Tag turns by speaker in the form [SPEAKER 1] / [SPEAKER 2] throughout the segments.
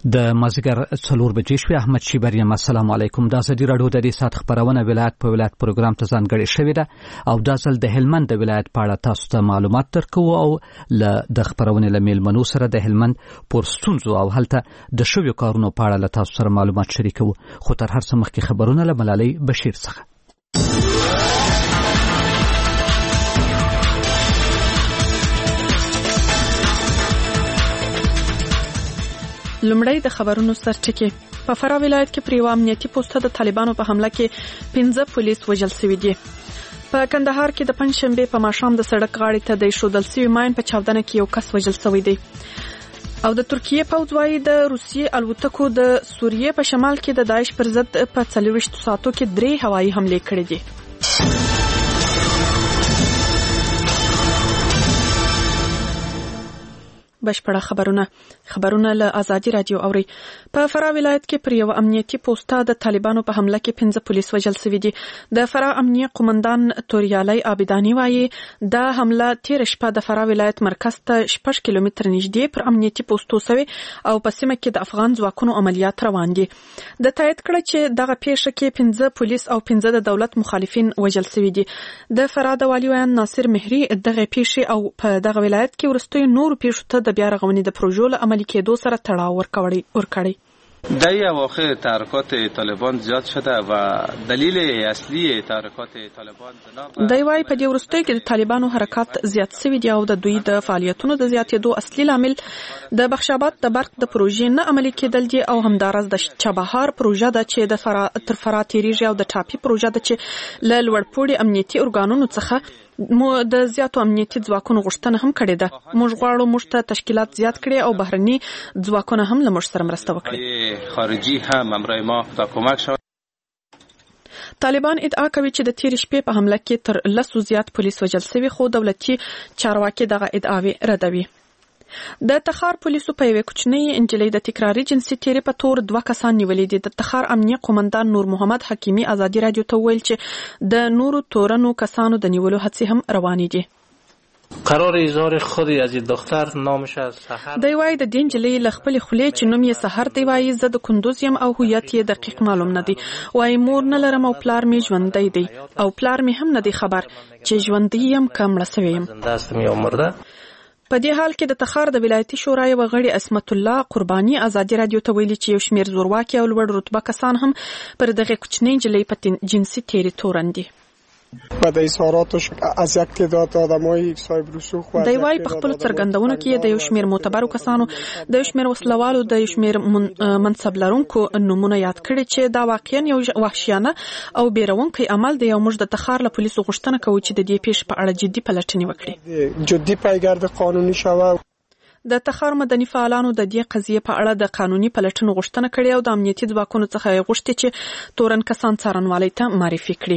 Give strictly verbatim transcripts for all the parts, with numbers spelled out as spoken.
[SPEAKER 1] د مازیګر څلور بجې شوې. احمد شیبر یم. السلام علیکم. د ازادي راډیو د دې سات خبرونه ولایت په ولایت پروګرام ته ځانګړې شوې ده او دا ځل د هلمند د ولایت په اړه تاسو ته معلومات درکو او له د خبرونې له میلمنو سره د هلمند پر ستونزو او هلته د شویو کارونو په اړه له تاسو سره معلومات شریکو. خو تر هر څه مخکې خبرونه له ملالۍ بشیر څخه.
[SPEAKER 2] لومړی د خبرونو سرټکی. په فراه ولایت کې پر یو امنیتي پوسټ د طالبانو په حمله کې پنځه پولیس وژل شوي دي. په کندهار کې د پنځشنبه په ماښام د سړک غاړې ته د ایښودل شوي ماین په چاودنه کې یو کس وژل شوی دی. او د ترکیه پوځ وايي د روسیې الوتکو د سوریې په شمال کې د داعش پر ضد په څلوېښت ساعتو کې درې هوایي حملې کړې دي. بشپړه خبرونه خبرونه له ازادي رادیو اوري. په فراه ولایت کې پر یو امنیتي پوسټ د طالبانو په حمله کې پنځه پولیس وژل شوي دي. د فراه امنیه قومندان توریالي عابدانی وايي دا حمله تیر شپه د فراه ولایت مرکز ته شپږ کیلومتر نږدې پر امنیتي پوسټو شوی او په سیمه کې د افغان ځواکونو عملیات روان دي. د تایید کړه چې دغه پیښه کې پنځه پولیس او پنځه د دولت مخالفین وژل شوي دي. د فراه د والي ویان ناصر مهری دغه پیښه او په دغه ولایت کې ورستوي نور پیښو ته د بیا رغونې د پروژو له عملي کېدو سره تړاو ورکړی ورکړی.
[SPEAKER 3] در این واقع تحرکات طالبان زیاد شده و دلیل اصلی تحرکات طالبان
[SPEAKER 2] دی وايي په دې وروستیو کې د طالبانو حرکات زیات شوي دي او د دوی د فعالیتونو د زیاتېدو اصلي لامل د بخشاباد د برق د پروژې نه عملي کېدل دي او همداراز د چابهار پروژه ده چې د فرا تر فرا تیریږي او د ټاپي پروژه ده چې له لوړپوړي امنیتي ارګانونو څخه مو د زیاتو امنیتي ځواکونو غوښتنه هم کړې ده. موږ غواړو موږ ته تشکیلات زیات کړي او بهرني ځواکونه هم له موږ سره مرسته وکړي.
[SPEAKER 3] خارجي هم امرای ما تا کمک شود.
[SPEAKER 2] طالبان ادعا کوي چې د تیر شپې په حمله کې تر لسو زیات پولیس وژل شوي خو دولتي چارواکي دغه ادعاوې ردوي. د تخار پولیسو په یوه کوچنۍ انجلۍ د تکراري جنسي تیرې په تور دوه کسان نیولي دي. د تخار امنیه قومندان نور محمد حکیمی ازادي رادیو ته ویل چې د نورو تورنو کسانو د نیولو هڅې هم روانې دي.
[SPEAKER 4] قرار اظهار خودی از دختر نامش از سحر
[SPEAKER 2] دی وايي د دین جلې ل خپل خولې چې نوم یې سحر دی وايي زه د کندوز یم او هویت یې دقیق معلوم نه دی. وايي مور نه لرم او پلار می ژوندۍ دی او پلار می هم نه دی خبر چې ژوندۍ یم که مړه شوی یم. په دې حال کې د تخار د ولایتي شورا یو غړي اسمت الله قرباني ازادي رادیو ته ویلي چې یو شمېر زورواکي او لوړ رتبه کسان هم پر دغه کوچنۍ نجلۍ په جنسي تیرې تورن دي.
[SPEAKER 5] و د اظهاراتش از یک تعداد آدمای صاحب رسوخ و
[SPEAKER 2] دی وايي په خپل څرګندونو کې د یو شمېر معتبرو کسانو د یو شمېر وسلوالو د یو شمېر منصب لرونکو نومونه یاد کړي چې دا واقعا یو وحشیانه او بیرونکی عمل دی. او موږ د تخار له پولیسو غوښتنه کوو چې د دې پیښې په اړه جدي پلټنې وکړي.
[SPEAKER 5] جدي پیګرد قانوني شوه.
[SPEAKER 2] د تخار مدني فعالانو د دې قضیې په اړه د قانوني پلټنو غوښتنه کړې او د امنیتي ځواکونو څخه غوښتي چې تورن کسان څارنوالۍ ته معرفي کړي.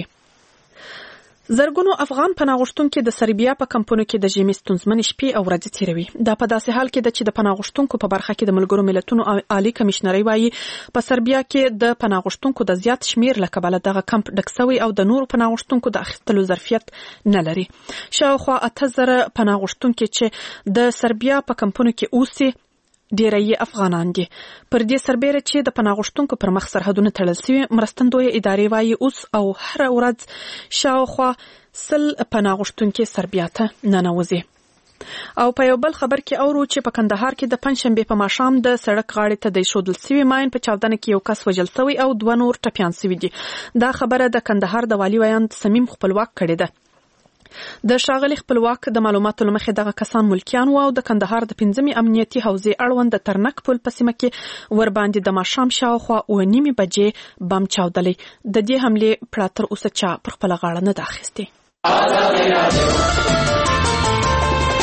[SPEAKER 2] زرګونو افغان پناه غوښتونکو د سربیا په کمپونو کې د ژمي ستونزمنې شپې او ورځې تیروي. دا په داسې حال کې ده چې د پناه غوښتونکو په برخه کې د ملګرو ملتونو عالی کمشنري وايي په سربیا کې د پناه غوښتونکو د زیات شمیر له کبله دغه کمپ ډک شوی او د نورو پناه غوښتونکو د اخیستلو ظرفیت نه لري. شاوخوا اته زره پناه غوښتونکو چې د سربیا په کمپونو کې اوسي ډیری افغانان دي. پر دې سربېره چې د پناه غوښتونکو پر مخ سرحدونه تړل شوي مرستندویه ادارې وايي اوس او هر ورځ شاوخوا سل پناه غوښتونکي سربیا ته ننوځي. او په یو بل خبر کې اورو چې په کندهار کې د پنځشنبه په ماښام د سړک غاړې ته د ایښودل شوي ماین په چاودنه کې یو کس وژل شوی او دوه نور ټپیان شوي دي. دا خبره د کندهار د والي ویان صمیم خپلواک کړې ده. د ښاغلي خپلواک د معلوماتو له مخې دغه کسان ملکیان وو او د کندهار د پنځمې امنیتي حوزې اړوند د ترنک پل په سیمه کې ورباندې د ماښام شاوخوا اوه نیمې بجې بم چاودلی. د دې حملې پړه تر اوسه چا پر خپله غاړه نه ده اخیستې.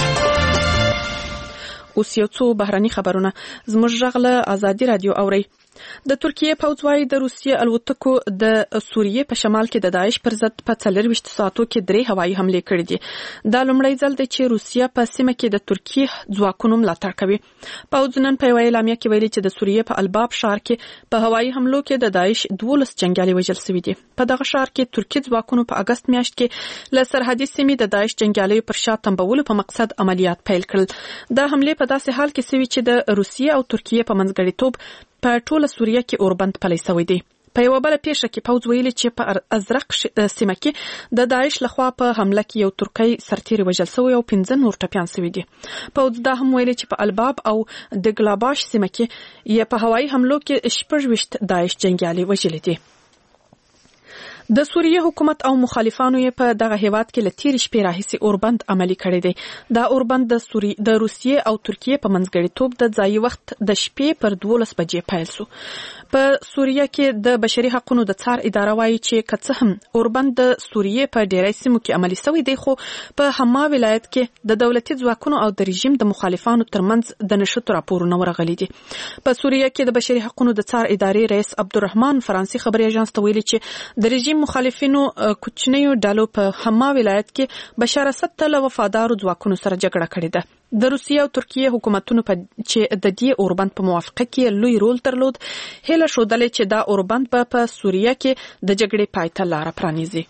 [SPEAKER 2] اوس یو څو بهرني خبرونه. زموږ غږ له ازادي رادیو اورئ. د ترکیه پوځ وايي د روسیې الوتکو د سوریې په شمال کې د داعش پر ضد په څلورویشت ساعتو کې درې هوایي حملې کړې دي. دا لومړی ځل دی چې روسیه په سیمه کې د ترکیې ځواکونو ملاتړ کوي. پوځ نن په یوه اعلامیه کې ویلي چې د سوریې په الباب ښار کې په هوایي حملو کې د داعش دولس جنګیالي وژل شوي دي. په دغه ښار کې ترکیې ځواکونو په اګست میاشت کې له سرحدي سیمې د داعش جنګیالیو پر شا تنبولو په مقصد عملیات پیل کړل. دا حملې په داسې حال کې شوي چې د روسیې او ترکیې په منځګړیتوب په ټوله سوریه کې اوربند پلی شوی دی. په یوه بله پیښه کې پوځ ویلي چې په ازرق سیمه کې د داعش لخوا په حمله کې یو ترکی سرتیری وژل شوی او پنځه نور ټپیان شوي دي. پوځ دا هم ویلي چې په الباب او د ګلاباش سیمه کې یې په هوایي حملو کې شپږ ویشت داعش جنګیالي وژلي دي. د سوریې حکومت او مخالفانو یې په دغه هیواد کې له تیرې شپې راهیسې اوربند عملي کړی دی. دا اوربند د سوری د روسیې او ترکیې په منځګړیتوب د ځایي وخت د شپې پر دولس بجې پیل شو. په سوریه کې د بشري حقوقو د څار اداره وايي چې که څه هم اوربند د سوریې په ډیری سیمو کې عملي شوی دی، خو په حما ولایت کې د دولتي ځواکونو او د رژیم د مخالفانو ترمنځ د نشټو راپورونه ورغلي دي. په سوریه کې د بشري حقوقو د څار ادارې رئیس عبدالرحمن فرانسي خبري اژانس ته ویلي چې د رژیم مخالفینو کوچنیو ډلو په حما ولایت کې بشار اسد ته له وفادارو ځواکونو سره جګړه کړې ده. د روسیې او ترکیې حکومتونو په چې د دې اوربند په موافقه کې لوی رول درلود، هله شودلې چې دا اوربند په په سوریه کې د جګړې پای ته لار پرانیزي.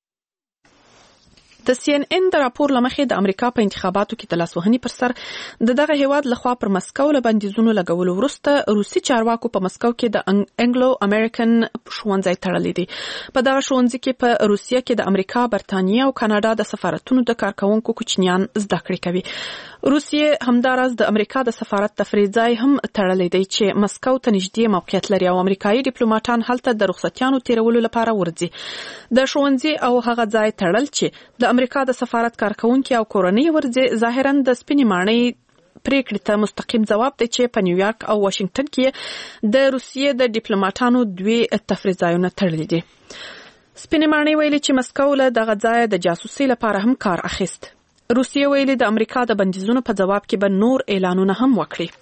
[SPEAKER 2] د سی ان ان د راپور لمخې د امریکا په انتخاباتو کې د لاسوهنې پر سر د دغه هیواد لخوا پر مسکو له بندیزونو لګولو وروسته روسي چارواکو په مسکو کې د انګلو امریکن ښوونځی تړلی دی. په دغه ښوونځي کې په روسیه کې د امریکا، برتانیې او کاناډا د سفارتونو د کارکونکو کوچنیان زده کړې کوي. روسیې همداراز د امریکا د سفارت تفریح ځای هم تړلی دی چې مسکو ته نږدې موقعیت لري او امریکایي ډیپلوماټان هلته د رخصتیانو تیرولو لپاره ورځي. د ښوونځي او هغه ځای تړل چې د امریکا د سفارت کارکونکو او کورنۍ ورځي ظاهرا د سپینې ماڼۍ پریکړې ته مستقیم ځواب دی چې په نیویارک او واشنگټن کې د روسیې د ډیپلوماټانو دوی تفریح ځایونه تړلي دي. سپینې ماڼۍ ویلي چې مسکو له دغه ځای د جاسوسۍ لپاره هم کار اخیست. روسیې ویلي د امریکا د بندیزونو په ځواب کې به نور اعلانونه هم وکړي.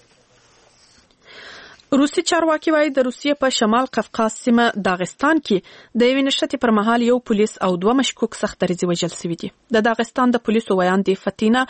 [SPEAKER 2] روسي چارواکي وايي د روسیې په شمال قفقاز سیمه داغستان کې د یوې نښتې پر مهال یو پولیس او دوه مشکوک سختدریځي وژل شوي دي. د داغستان د پولیسو ویاندې فتینا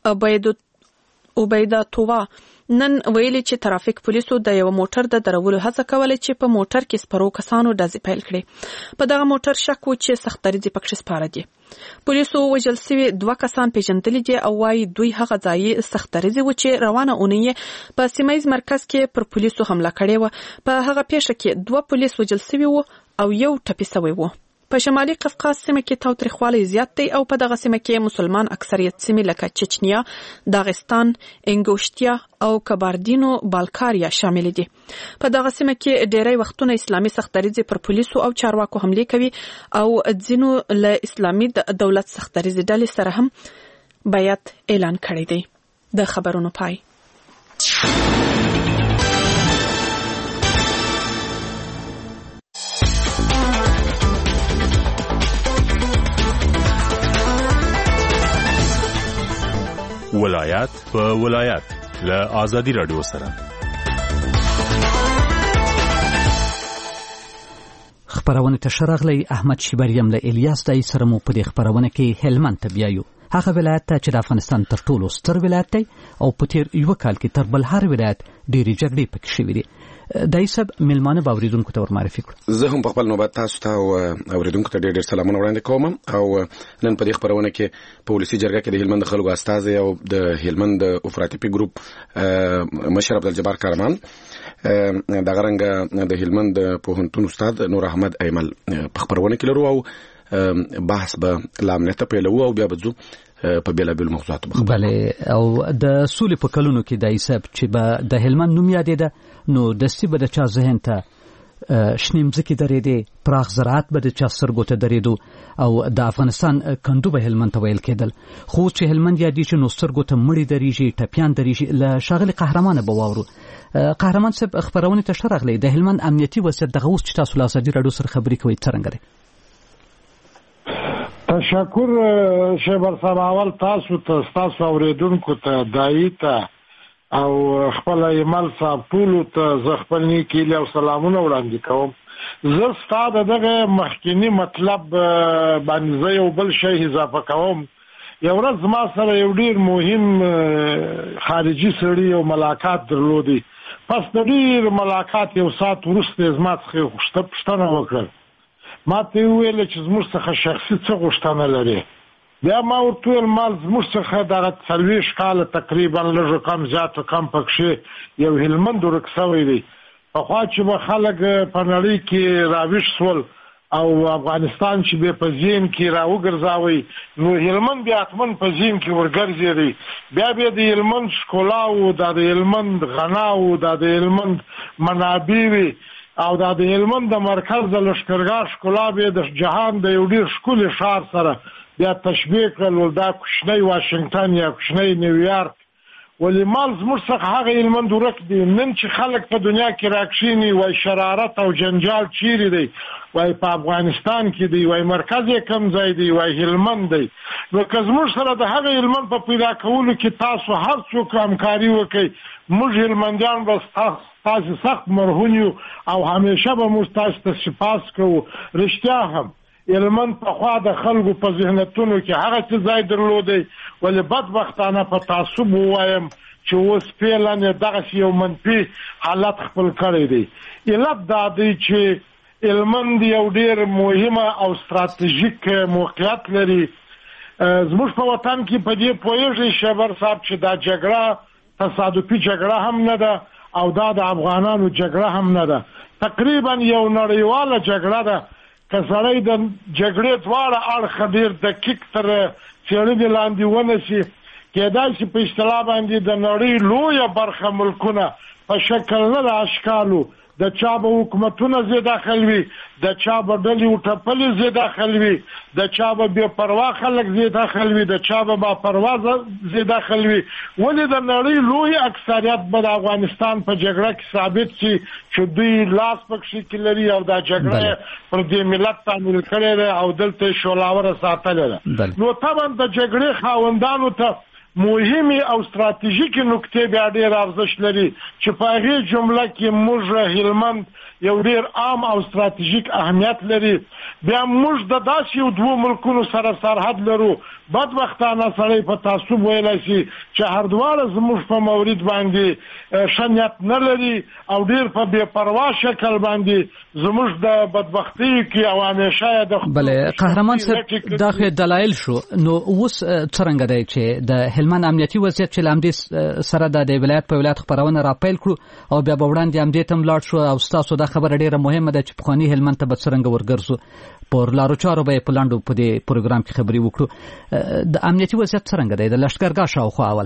[SPEAKER 2] عبیداتووا نن ویلي چې ترافیک پولیسو د یو موټر د درولو هڅه کوله چې په موټر کې سپرو کسانو ډزې پیل کړې. په دغه موټر شک و چې سختدریځي پکې سپاره دي. پولیسو وژل شوي دوه کسان پیژندلي دي او وايي دوی هغه ځای سختدریځي و چې روانه اونۍ په سیمایي مرکز کې پر پولیسو حمله کړې و. په هغه پیښه کې دوه پولیس وژل شوي و او یو ټپي شوی و. په شمالي قفقاز سیمه کې تاوتریخوالی زیات دی او په دغه سیمه کې مسلمان اکثریت سیمې لکه چچنیا، داغستان، انګوشتیا او کباردینو بالکاریا شامل دي. په دغه سیمه کې ډیری وختونه اسلامي سختدریځي پر پولیسو او چارواکو حملې کوي او ځینو له اسلامي دولت سختدریځي ډلې سره هم بیعت اعلان کړی دی. د خبرونو پای.
[SPEAKER 6] ولایت په ولایت له آزادي رادیو سره
[SPEAKER 1] خبرونه تشرغلی احمد شیبریم له الیاس دای سره مو په دې خبرونه کې هلمند ته بیایو. هغه ولایت ته چې د افغانستان تر ټولو ستر ولایت دی او په تیر یو کال کې تر بل هر ولایت ډېری جګړې پکې شوې دي. دای صاحب ملمانه باوریدونکو ته ورمعرفي کړو.
[SPEAKER 7] زه هم په خپل نوبت تاسو ته او اوریدونکو ته ډېر ډېر سلامونه وړاندې کوم او نن په دې خبرونه کې په ولسی جرګه کې د هلمند خلکو استازي او د هلمند افراطي ګروپ مشر عبدالجبار کارمان د غرنګ د هلمند پوهنتون استاد نور احمد ایمل په خبرونه کې لرو او بحث به لامنته پیلو او بیا بځو په بیل بیل موضوعات بخبر.
[SPEAKER 1] بله او د سولې په کلونو کې دای صاحب چې به د هلمند نوم یادېده نو دستی به د چا ذهن ته شنې مځکې درېدې، پراخ زراعت به د چا سترګو ته درېدو او د افغانستان کندو به هلمند ته ویل کېدل. خو چې هلمند یادېږي نو سترګو ته مړي درېږي، ټپیان درېږي. له ښاغلي قهرمانه به واورو. قهرمان صاحب خبرونه ته ښه راغلی. د هلمند امنیتي وضعیت دغه اوس چې تاسو له ازادي راډیو سره خبرې کوئ څرنګه دی؟
[SPEAKER 8] تشکر شیبر صاحب. اول تاسو ته تاسو اوریدونکو ته دایي ته او خپل ایمل صاحب ټولو ته زه خپل نیکې هیلې او سلامونه وړاندې کوم. زه ستا د دغه مخکینی مطلب باندې زه یو بل شی اضافه کوم. یو ورځ زما سره یو ډېر مهم خارجي سړي یو ملاقات درلودی. پس د ډېر ملاقات یو ساعت وروسته زما څخه پوښتنه وکړل. ما ته یې وویل چې زموږ څخه شخصي څه غوښتنه لري. بیا ما ورته وویل مال زموږ څخه دغه څلوېښت کاله تقریبا لږ کم زیات کم پکښې یو هلمند ورک شوی دی. پخوا چې به خلک په نړۍ کې راویښ شول او افغانستان چې به په ذهن کې راوګرځاوی نو هلمند بیا حتمن په ذهن کې ورګرځېدی. بیا بیا د هلمند ښکلا و، دا د هلمند غنا و، دا د هلمند منابع وي او دا د هلمند د مرکز د لښکرګاه ښکلا به د جهان د یو ډېر ښکلي ښار سره بیا تشبیه کړل، دا کوچنی واشنګټن یا کوچنی نیویارک. ولې مال زموږ څخه هغه هلمند ورک دی. نن چې خلک په دنیا کې راکښیني وایي شرارت او جنجال چیرې دی، وایي په افغانستان کې دی، وایي مرکز یې کم ځای دی، وایي هلمند دی. نو که زموږ سره د هغه هلمند په پیدا کولو کې تاسو هر څوک همکاري وکړئ، موږ هلمندیان به تاسو سخت مرهون یو او همیشه به موږ تاسو ته سپاس کوو. رښتیا هم هلمند پخوا د خلکو په ذهنیتونو کې هغه څه ځای درلودی، ولې بدبختانه په تعصب ووایم چې اوس فعلا دغسې یو منفي حالت خپل کړی دی. علت دا دی چې هلمند یو ډېر مهمه او ستراتیژیک موقعیت لري. زموږ په وطن کې په دې پوهېږئ شبر صاحب چې دا جګړه تصادفي جګړه هم نه ده او دا د افغانانو جګړه هم نه ده، تقریبا یو نړیواله جګړه ده. که سړی د جګړې دواړه اړخه ډېر دقیق تر څېړنې لاندې ونیسي، کېدای شي په اصطلاح باندې د نړۍ لویه برخه ملکونه په شکل نه د اشکالو د چا به حکومتونه زی داخل وي، د چا به ډلې وټپلې زی داخل وي، د چا به بې پروا خلک زی داخل وي، د چا به با پروا زی داخل وي. ولې د نړۍ لوی اکثریت به د افغانستان په جګړه کې ثابت شي چې دوی لاس پکښې کې لري او دا جګړه پر دې ملت تعمیل کړې ده او دلته یې شولاوره ساتلې ده. نو طبعا د جګړې خاوندانو ته مهمې او ستراتیژیکې نکتې بیا ډېر ارزښت لري چې په هغې جمله کې موږ هلمند یو ډېر عام او ستراتیژیک اهمیت لري. بیا موږ د داسې یو دوو ملکونو سره سرحد لرو. بدبختانه سړی په تعصب ویلی شي چې هر دواړه زموږ په مورد باندې ښه نیت نه لري او ډېر په بې پروا شکل باندې زموږ د بدبختیو کې او همیشه یې د
[SPEAKER 1] بله قهرمان صاحب دا خو دلایل شو. نو اوس څرنګه دی چې د هلمند امنیتي وضعیت چې له همدې سره د ولایت په ولایت خپرونه راپیل کړو او بیا به وړاندې همدې ته هم لاړ شو او ستاسو دا خبره ډېره مهمه ده چې پخواني هلمند ته به څرنګه ورګرځو، پر لارو چارو به یې په لنډو په دې پروګرام کې خبرې وکړو. د امنیتي وضعیت څرنګه دی د لښکرګاه شاوخوا اول؟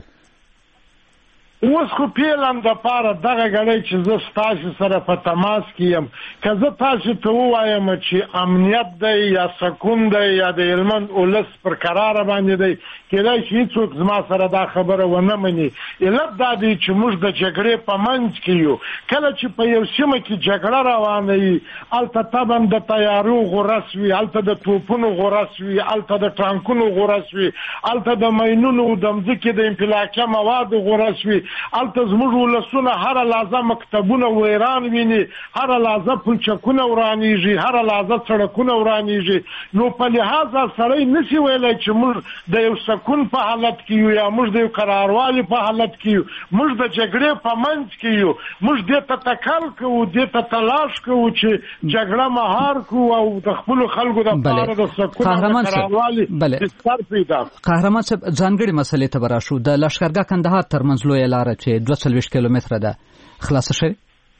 [SPEAKER 8] اوس خو پیلم د پاره دغه غړی چې زه ستاسو سره په تماس کې یم، که زه تاسو ته ووایم چې امنیت دی یا سکون دی یا د هلمند ولس پر قراره باندې دی، کېدای شي هېڅوک زما سره دا خبره ونه مني. علت دا دی چې موږ د جګړې په منځ کې یو. کله چې په یو سیمه کې جګړه روانه وي هلته طبعا د تیارو غرس وي، هلته د توپونو غرس وي، هلته د ټانکونو غرس وي، هلته د ماینونو د مځکې د انفلاکیه موادو غرس وي، هلته زموږ ولسونه هره لحظه مکتبونه ویران ویني، هره لحظه پلچکونه ورانیږي، هره لحظه سړکونه ورانیږي. نو په لحاظه سړی نشي ویلی چې موږ د یو سکون په حالت کې یو یا موږ د یو قراروالي په حالت کې یو. موږ د جګړې په منځ کې یو. موږ دې ته تکل کوو، دې ته تلاش کوو چې جګړه مهار کوو او د خپلو خلکو دپاره د سکون او د قراروالي بستر پیدا کړو.
[SPEAKER 1] قهرمان صاحب ځانګړې مسلې ته به راشو. د لښکرګاه کندهار ترمنځ لویه لاره چې دوه څلوېښت کیلومتره ده خلاصه شوې؟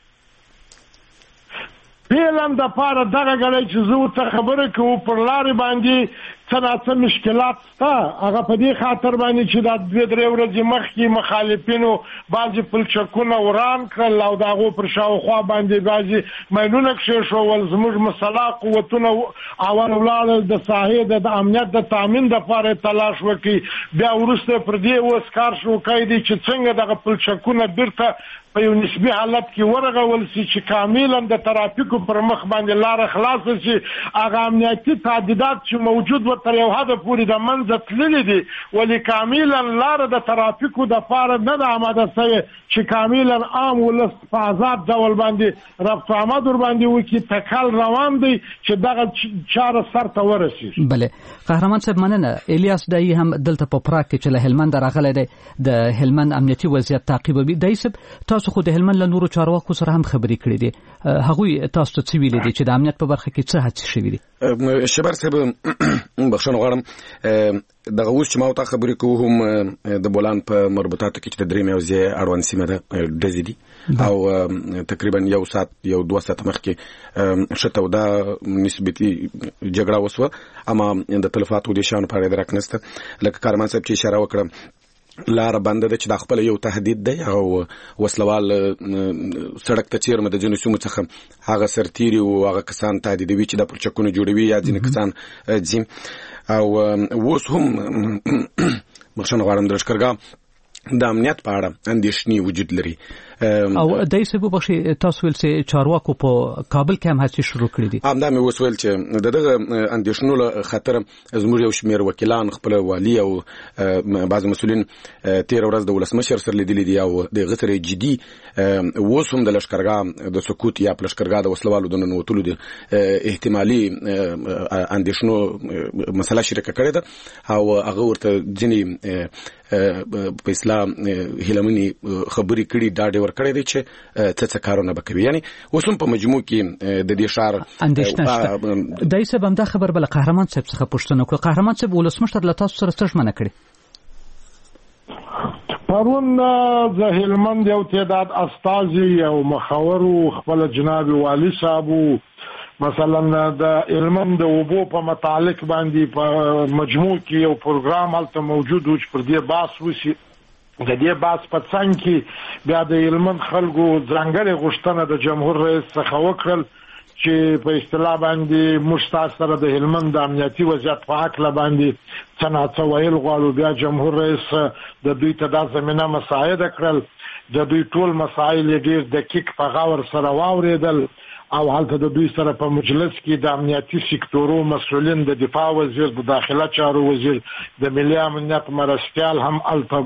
[SPEAKER 8] فعلا د پاره دغه غړی چې زه ورته خبره کوو پر لارې باندې څه ناڅه مشکلات شته. هغه په دې خاطر باندې چې دا دوې درې ورځې مخکې مخالفینو بعضې پلچکونه وران کړل او د هغو پر شاوخوا باندې بعضې ماینونه کښېښول. زموږ مسلح قوتونه اول ولاړل د ساحې د امنیت د تامین دپاره یې تلاش وکړي. بیا وروسته پر دې اوس کار وکړی دی چې څنګه دغه پلچکونه بیرته په یو نسبي حالت کې ورغول شي چې کاملا د ترافیکو پر مخ باندې لاره خلاصه شي. هغه امنیتي تعدیدات چې موجود و تر یو حد پورې د منځ تللي دي ولې کاملا لاره د ترافیکو د پاره نه ده آماده شوې چې کاملا عام ولس په آزاد ډول باندې ربط آمد ور باندې وکړي. تکل روان دی چې دغه چاره سر ته ورسېږي.
[SPEAKER 1] بله قهرمان صاحب مننه. الیاس دای هم دلته په پراګ کې چې له هلمند راغلی دی د هلمند امنیتي وضعیت تعقیبوي. دای صاحب تاسو خو د هلمند له نورو چارواکو سره هم خبرې کړې دي، هغوی تاسو ته څه ویلي دي چې د امنیت په برخه کې څه هڅې شوي دي؟
[SPEAKER 7] شبر صاحب بخښنه غواړم، دغه اوس چې ما ورته خبرې کوو هم د بولان په مربوطاتو کې چې د درې موضوع اړوند سیمه ده ډزې دي او تقریبا یو ساعت یو دوه ساعت مخکې شته دا نسبتي جګړه وسوه، اما د تلفاتو د شان په اړه درک نشته. لکه کارمان صاحب چې اشاره وکړه لار بنده ده چې د خپل یو تهدید دی او وسلوال سړک ته چیرمه د جنو سیمو څخه هغه سرتيري او هغه کسان تهدیدوي چې د پرچکونو جوړوي یا ځینې کسان ځین او اوس هم مخشن غواړم د لشکرګاه د امنیت په اړه اندېښنې وجود لري.
[SPEAKER 1] او دای څه بخښي تاسو ول چې چارواکو په کابل کې هم هڅې شروع کړې دي؟
[SPEAKER 7] همدا مې وسویل چې دغه اندېښنو له خطر زموږ یو شمېر وکیلان خپل والی او بعض مسؤلین تیر ورځ د ولسمشر سره لیدلي دي او د غسر جدي اوس هم د لشکرګاه د سقوط یا لشکرګاه د وسلوالو د ننوتلو د احتمالي اندېښنو مسله شریکه کړې ده او هغه ورته ځینې په اسلام هلمني خبري کړي دا ډېر کړی دی چې څه څه کارونه وکوي. یعنی اوس هم په مجموع کې د دې شهر
[SPEAKER 1] اندېښنه شته. دای صاحب هم دا خبر بل قهرمان صاحب څخه پوښتنه وکړه. قهرمان صاحب ولسمشر له تاسو سره څه ژمنه کړې؟
[SPEAKER 8] پرون د هلمند یو تعداد استازي او مخاورو خپل جناب والی صاحب مثلا د هلمند د اوبو په متعلق باندې په مجموع کې یو پروګرام هلته موجود و چې پر دې بحث وشي. د دې بحث په څنګ کې بیا د هلمند خلکو ځانګړې غوښتنه د جمهور رئیس څخه وکړل چې په اصطلاح باندې موږ تاسو سره د هلمند د امنیتي وضعیت په اړه باندې څه نه څه ویل غواړو. بیا جمهور رئیس د دوی ته دا زمينه مساعده کړل، د دوی ټول مسایل ډېر دقیق په غور سره واوریدل او هلته د دوی سره په مجلس کې د امنیتي سکتورو مسؤلین، د دفاع وزیر، د داخله چارو وزیر، د ملي امنیت مرستيال هم هلته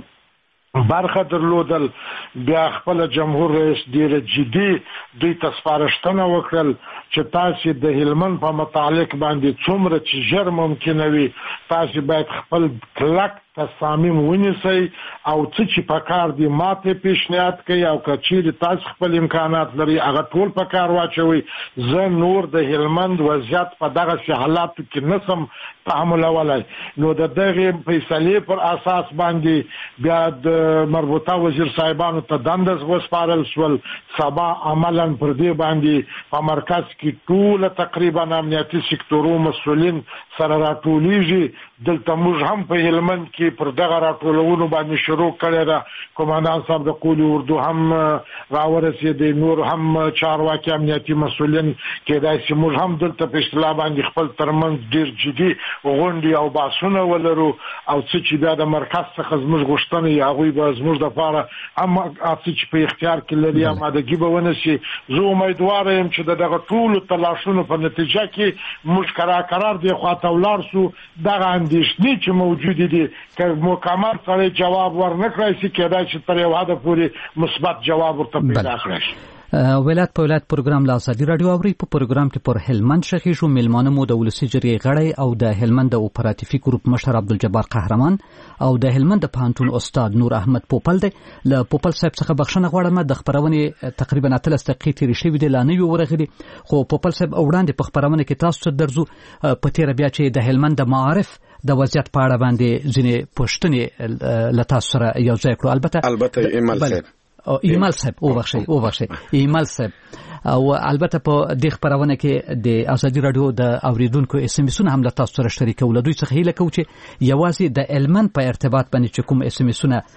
[SPEAKER 8] برخه درلودل. بیا خپل جمهور رئیس ډیر جدي دوی ته سپارښتنه وکړل چې تاسو د هلمند په متعلق باندې څومره چې ژر ممکن وي تاسو باید خپل کلک تصامیم ونیسئ او څه چې په کار دي ماته پیشنهاد کوي او کچیر تاسو خپل امکانات لري هغه ټول په کار واچوي. زه نور د هلمند وضعیت په دغه حالاتو کې نسم تعاملولای. نو د دغه فیصلې پر اساس باندې بیا د مربوطه وزیر صاحبانو ته دندز وسپارل شول. سبا عملاً پر دې باندې په مرکز کې ټول تقریبا امنیتي سکتورو مسؤلین سره راټولیږي. دلته موږ هم په هلمند کې پر دغه راټولونو باندې شروع کړی ده. کمانډان صاحب د قولي اردو هم راورسېدی، نور هم چارواکي امنیتي مسؤلین کېدای شي موږ هم دلته په اصطلاح باندې خپل ترمنځ ډېر جدي غونډې او بحثونه ولرو او څه چې بیا د مرکز څخه زموږ غوښتنې یا هغوی به زموږ دپاره هم څه چې په اختیار کې لري امادګي به ونه شي. زه امیدواره یم چې د دغه ټولو تلاشونو په نتیجه کې موږ کرار کرار دې خواته ولاړ سو. دغه اندېښنې چې موجودې دي که مکمل سره جواب ورنکړای شي کېدای شي تر یو حده پورې مثبت جواب ورته پیدا کړی شي.
[SPEAKER 1] ولایت په ولایت پروګرام له ازادي رادیو اوري. په پروګرام کې پر هلمند شخیشو میلمانه مو د ولسی جرګې غړی او د هلمند د اپراتیفي ګروپ مشر عبدالجبار قهرمان او د هلمند د پانتون استاد نور احمد پوپل دی. له پوپل صاحب څخه بخښنه غواړم د خبرونه تقریبا اتلس دقیقې تیرې شوې دي لا نه یو ورغلي، خو پوپل صاحب وړاندې په خبرونه کې تاسو ته درځو په تیر بیا چې د هلمند د معارف د وضعیت په اړه باندې ځینې پوښتنې له تاسو سره یو ځای کړو. البته
[SPEAKER 7] البته ایمل صاحب
[SPEAKER 1] ایمال صاحب او بخښي او بخښي ایمال صاحب او البته په دې خبرونه کې د ازادي رادیو د اوریدونکو اس ام اسونه هم له تاسو سره شریکول. دوی څخه هیله کوم چې یوازې د علمن په ارتباط باندې چې کوم اس ام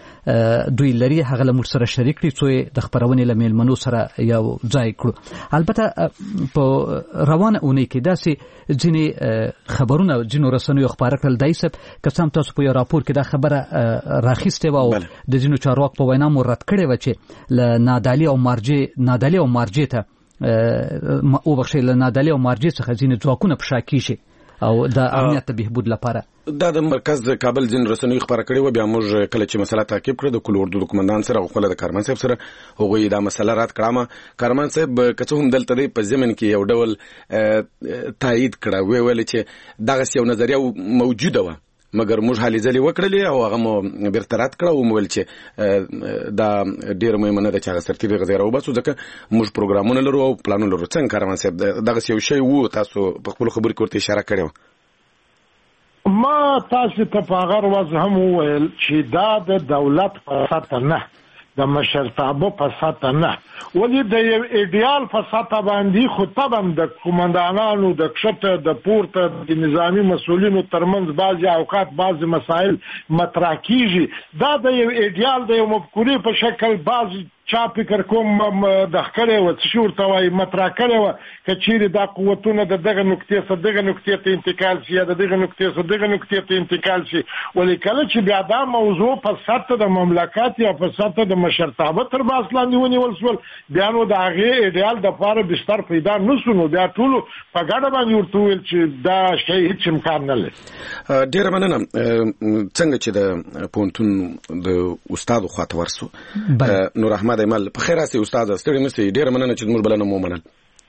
[SPEAKER 1] اسونه دوی لري هغه له موږ سره شریک کړي څو د خبرونه له میلمنو سره یو ځای کړو. البته په روانه اونۍ کې داسې ځینې خبرونه ځینو رسنیو خبره کړل دای صاحب قسم تاسو په یو راپور کې دا خبره راخیسته و او د ځینو چارواکو په وینا مو رد کړې و چې ل نادالي او مارجي نادالي او مارجي ته او بخښي له نادالي او مارجي څخه ځینې ځواکونه په شا کېږي او د امنیت د بهبود لپاره؟
[SPEAKER 7] دا د مرکز د کابل ځین رسنیو خبره کړې و، بیا موږ کله چې مسله تعقیب کړه د کل اردو د کمانډان سره او خپل د کارمن صاحب سره هغوی دا مسله رات کړه. کارمن صاحب که څه هم دلته دی په ضمن کې یو ډول تایید کړه، وی ویل چې دغه یو نظریه موجوده و مګر موږ هلې ځلې وکړلې او هغه مو بیرته رد کړه او مو ویل چې دا ډېره مهمه نه ده چې هغه سرتیري غذا راوباسو ځکه موږ پروګرامونه لرو او پلانونه لرو. څنګه کارمن صاحب دغسې یو شی و تاسو په خپلو خبرو کې ورته اشاره کړې وه؟
[SPEAKER 8] ما تاسو ته په هغه ورځ هم وویل چې دا د دولت په سطح نه، د مشرتابه په سطح نه، ولې د یو ایډیال په سطح باندې خو طبعا د کمانډانانو د کښته د پورته د نظامی مسؤلینو ترمنځ بعضې اوقات بعضې مسایل مطرح کیږي. دا د یو ایډیال د یو مفکورې په شکل بعض چا فکر کوم د ښکلې وه څه شي ورته وایي مطرح کړې وه که چیرې دا قوتونه د دغه نقطې څخه دغه نقطې ته انتقال شي یا د دغه نقطې څخه دغه نقطې ته انتقال شي. ولې کله چې بیا دا موضوع په سطح د مملکت یا په سطح د مشرتابه تر باس لاندې ونیول شول، بیا نو د هغې ایډیال دپاره بستر پیدا نه شو، نو بیا ټولو په ګډه باندې ورته وویل چې دا شی هېڅ امکان نه لري.
[SPEAKER 7] ډېره مننه. څنګه چې د پوهنتون د استادو خواته ورسو، نور احمد ایمل په خیر راسئ استاده، ستړي مه سئ، ډېره مننه چې زموږ بلنه مو ومنل.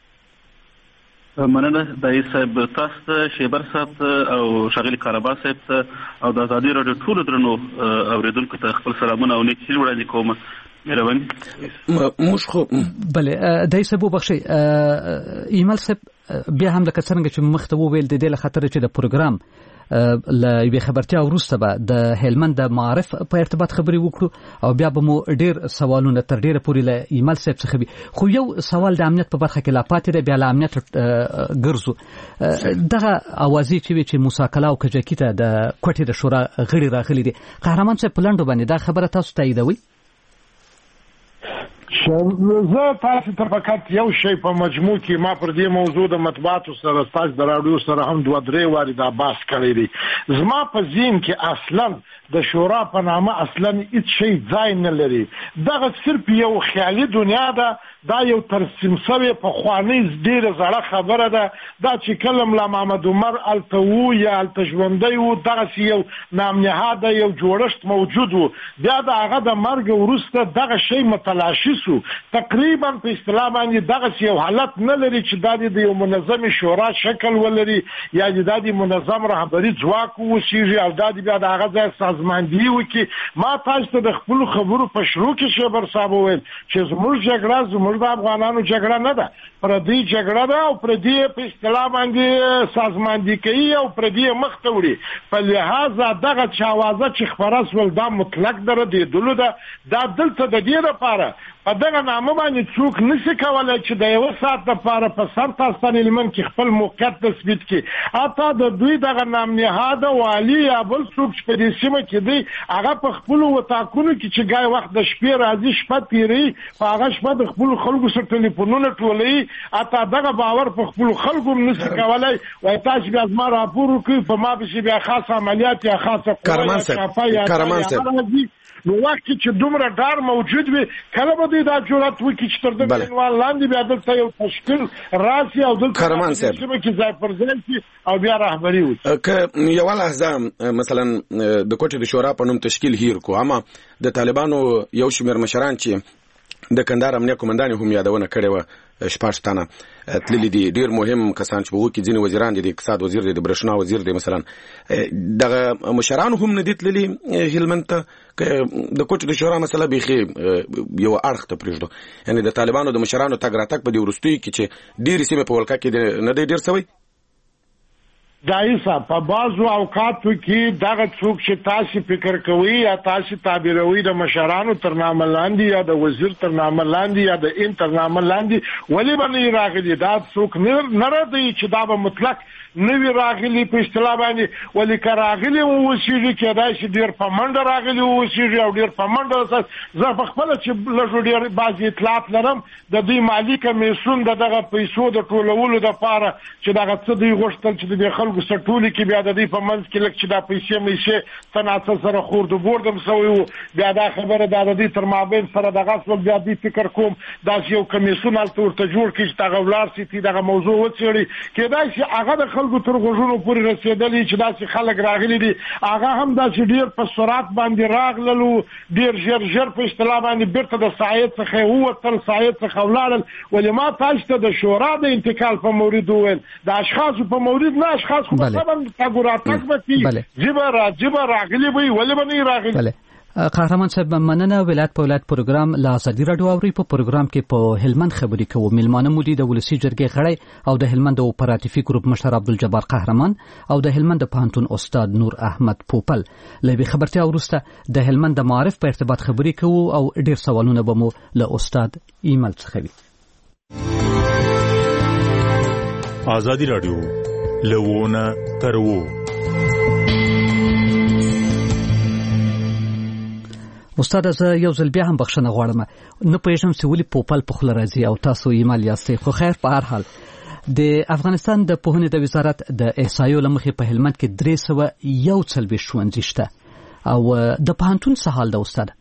[SPEAKER 9] مننه دایي صاحب، تاسو ته، شیبر صاحب ته او ښاغلي کاربا صاحب ته او د ازادي راډیو ټولو درنو اورېدونکو ته خپل سلامونه او نیک هیلې وړاندې کوم. مهرباني.
[SPEAKER 7] موږ خو
[SPEAKER 1] بله دایي صاحب وبخښئ، ایمل صاحب بیا هم لکه څرنګه چې مخته وویل د دې له خاطره چې د پروګرام له یوې خبرتیا وروسته به د هلمند د معارف په ارتباط خبرې وکړو او بیا به مو ډېر سوالونه تر ډېره پورې له ایمل صاحب څخه وي. خو یو سوال د امنیت په برخه کې لا پاتې دی، بیا له امنیت ګرځو. دغه اوازې چې وي چې موسی کلا او کجکي ته د کوټې د شورا غړي راغلي دي، قهرمان صاحب په لنډو باندې دا خبره تاسو تاییدوئ؟
[SPEAKER 8] زه تاسو ته فقط یو شی په مجموع کې ما پر دې موضوع د مطبوعاتو سره ستاسو د راډیو سره هم دوه درې وارې دا بحث کړی دی. زما په ذهن کې اصلا د شورا په نامه اصلا هیڅ شی ځای نه لري. دغه صرف یو خیالي دنیا ده، دا یو ترسیم شوې پخوانۍ ډېره زړه خبره ده. دا چې کله ملا محمد عمر هلته وو یا هلته ژوندی وو، دغسې یو نامنهاده یو جوړښت موجود وو. بیا د هغه د مرګ وروسته دغه شی متلاشي شو. تقریبا په اصطلاح باندې دغسې یو حالت نه لري چې دا د یو منظمې شورا شکل ولري یا دا د منظم رهبري ځواک واوسېږي او دا د بیا د هغه ځای سازماندهي وکړي. ما تاسو ته د خپلو خبرو په شروع کې شیبر صاحب وویل چې زموږ جګړه زموږ د افغانانو جګړه نه ده، پردی جګړه ده او پردی په اصطلاح باندې سازماندهي کوي او پردی مخ ته وړي. په لحاظه دغه چې اوازه چې خپره شول دا مطلق د ردېدلو ده. دا دلته د دې لپاره په دغه نامه باندې څوک نشي کولی چې د یوه ساعت لپاره په سر تاستان هلمند کې خپل موقعیت تثبیت کړي. حتی د دوی دغه نامنهاده والي یا بل څوک چې په دې سیمه کې دی هغه په خپلو وطاقونو کې چې ګای وخت د شپې راځي شپه تېروي، په هغه شپه د خپلو خلکو سره ټلیفونونه ټولوي. حتی دغه باور په خپلو خلکو هم نشي کولی. وایي تاسو بیا زما راپور وکړئ، په ما پسې بیا خاص عملیات یا خاصه قوه یا چاپه یا راځي. نو وخت چې دومره ډار موجود وي کله به دوی دا جرأت وکړي چې تر دغه عنوان لاندې بیا دلته یو تشکیل راسي او دلته سیمه کې ځای پر ځای شي او بیا رهبري وکړي.
[SPEAKER 7] که یوه لحظه مثلا د کوټې د شورا په نوم تشکیل هیر کو، اما د طالبانو یو شمېر مشران چې د کندهار امنیه قومندان هم یادونه کړې وه، شپږ تنه تللي دي، ډېر مهم کسان چې په هغو کې ځینې وزیران دي، د اقتصاد وزیر دی، د برېښنا وزیر دی. مثلا دغه مشران هم نه دي تللي هلمند ته. د کوټې د شورا مسله بیخي یو اړخ ته پرېږدو، یعنې د طالبانو د مشرانو تګ راتګ په دې وروستیو کې چې ډېرې سیمې په ولکه کې نه دی ډېر سوی.
[SPEAKER 8] دایي صاحب په بعضو اوقاتو کې دغه څوک چې تاسو فکر کوئ یا تاسو تعبیروئ د مشرانو تر نامه لاندې یا د وزیر تر نامه لاندې یا د ان تر نامه لاندې ولې به نه راغلي؟ دا څوک نه ردوي چې دا به مطلق نوی راغلي په اصطلاح باندې. ولې که راغلي واوسېږي کېدای شي ډېر په منډه راغلي واوسېږي او ډېر په منډه. زه په خپله چې لږ ډېر بعضې اطلاعات لرم د دوی مالي کمیسیون د دغه پیسو د ټولولو دپاره چې دغه څه دوی غوښتل چې د دې خلکو خلکو سره ټولې کې بیا د دې په منځ کې لږ چې دا پیسې مېشې تناسب سره خورد بوردم سوی وو بیا دا خبره دا د دې تر مابین سره دغه څه بیا دې فکر کوم دا یو کمیسیون هلته ورته جوړ کړي چې دغه ولاړ شي چې دغه موضوع وڅېړي کېدای شي هغه د خلکو تر غوږونو پورې رسېدلي چې داسې خلک راغلي دي هغه هم داسې ډېر په سرعت باندې راغلل ډېر ژر ژر په اصطلاح باندې بیرته د ساحې څخه ووتل ساحې څخه ولاړل ولې ما تاسو ته د شورا د انتقال په مورد وویل د اشخاصو په مورد نه اشخاص خو په سبا تګ راتګ به کېږي جبه را جبه راغلي وي ولې به نه راغلي
[SPEAKER 1] قهرمان صاحب مننه ولایت په ولایت پروګرام لا ازادي راډیو اوري په پروګرام کې په هلمند خبرې کوو میلمانه مو دي د ولسی جرګې غړی او د هلمند اپراتیفي ګروپ مشر عبدالجبار قهرمان او د هلمند پوهنتون استاد نور احمد پوپل لوي خبرتیا ورسته د هلمند د معارف په ارتباط خبرې کوو او ډیر سوالونه به مو له استاد ایمیل څخه وي
[SPEAKER 6] ازادي راډیو لوونه ترو
[SPEAKER 1] استاد زه یو ځل بیا هم بخښنه غواړم نه پېژنم چې ولې پوپل په خله راځي او تاسو ایمیل یاستئ خو خیر په هر حال د افغانستان د پوهنې د وزارت د احصایو لمخې په هلمند کې درې سوه یو څلوېښت ښوونځي شته او د پوهنتون څه حال ده استاد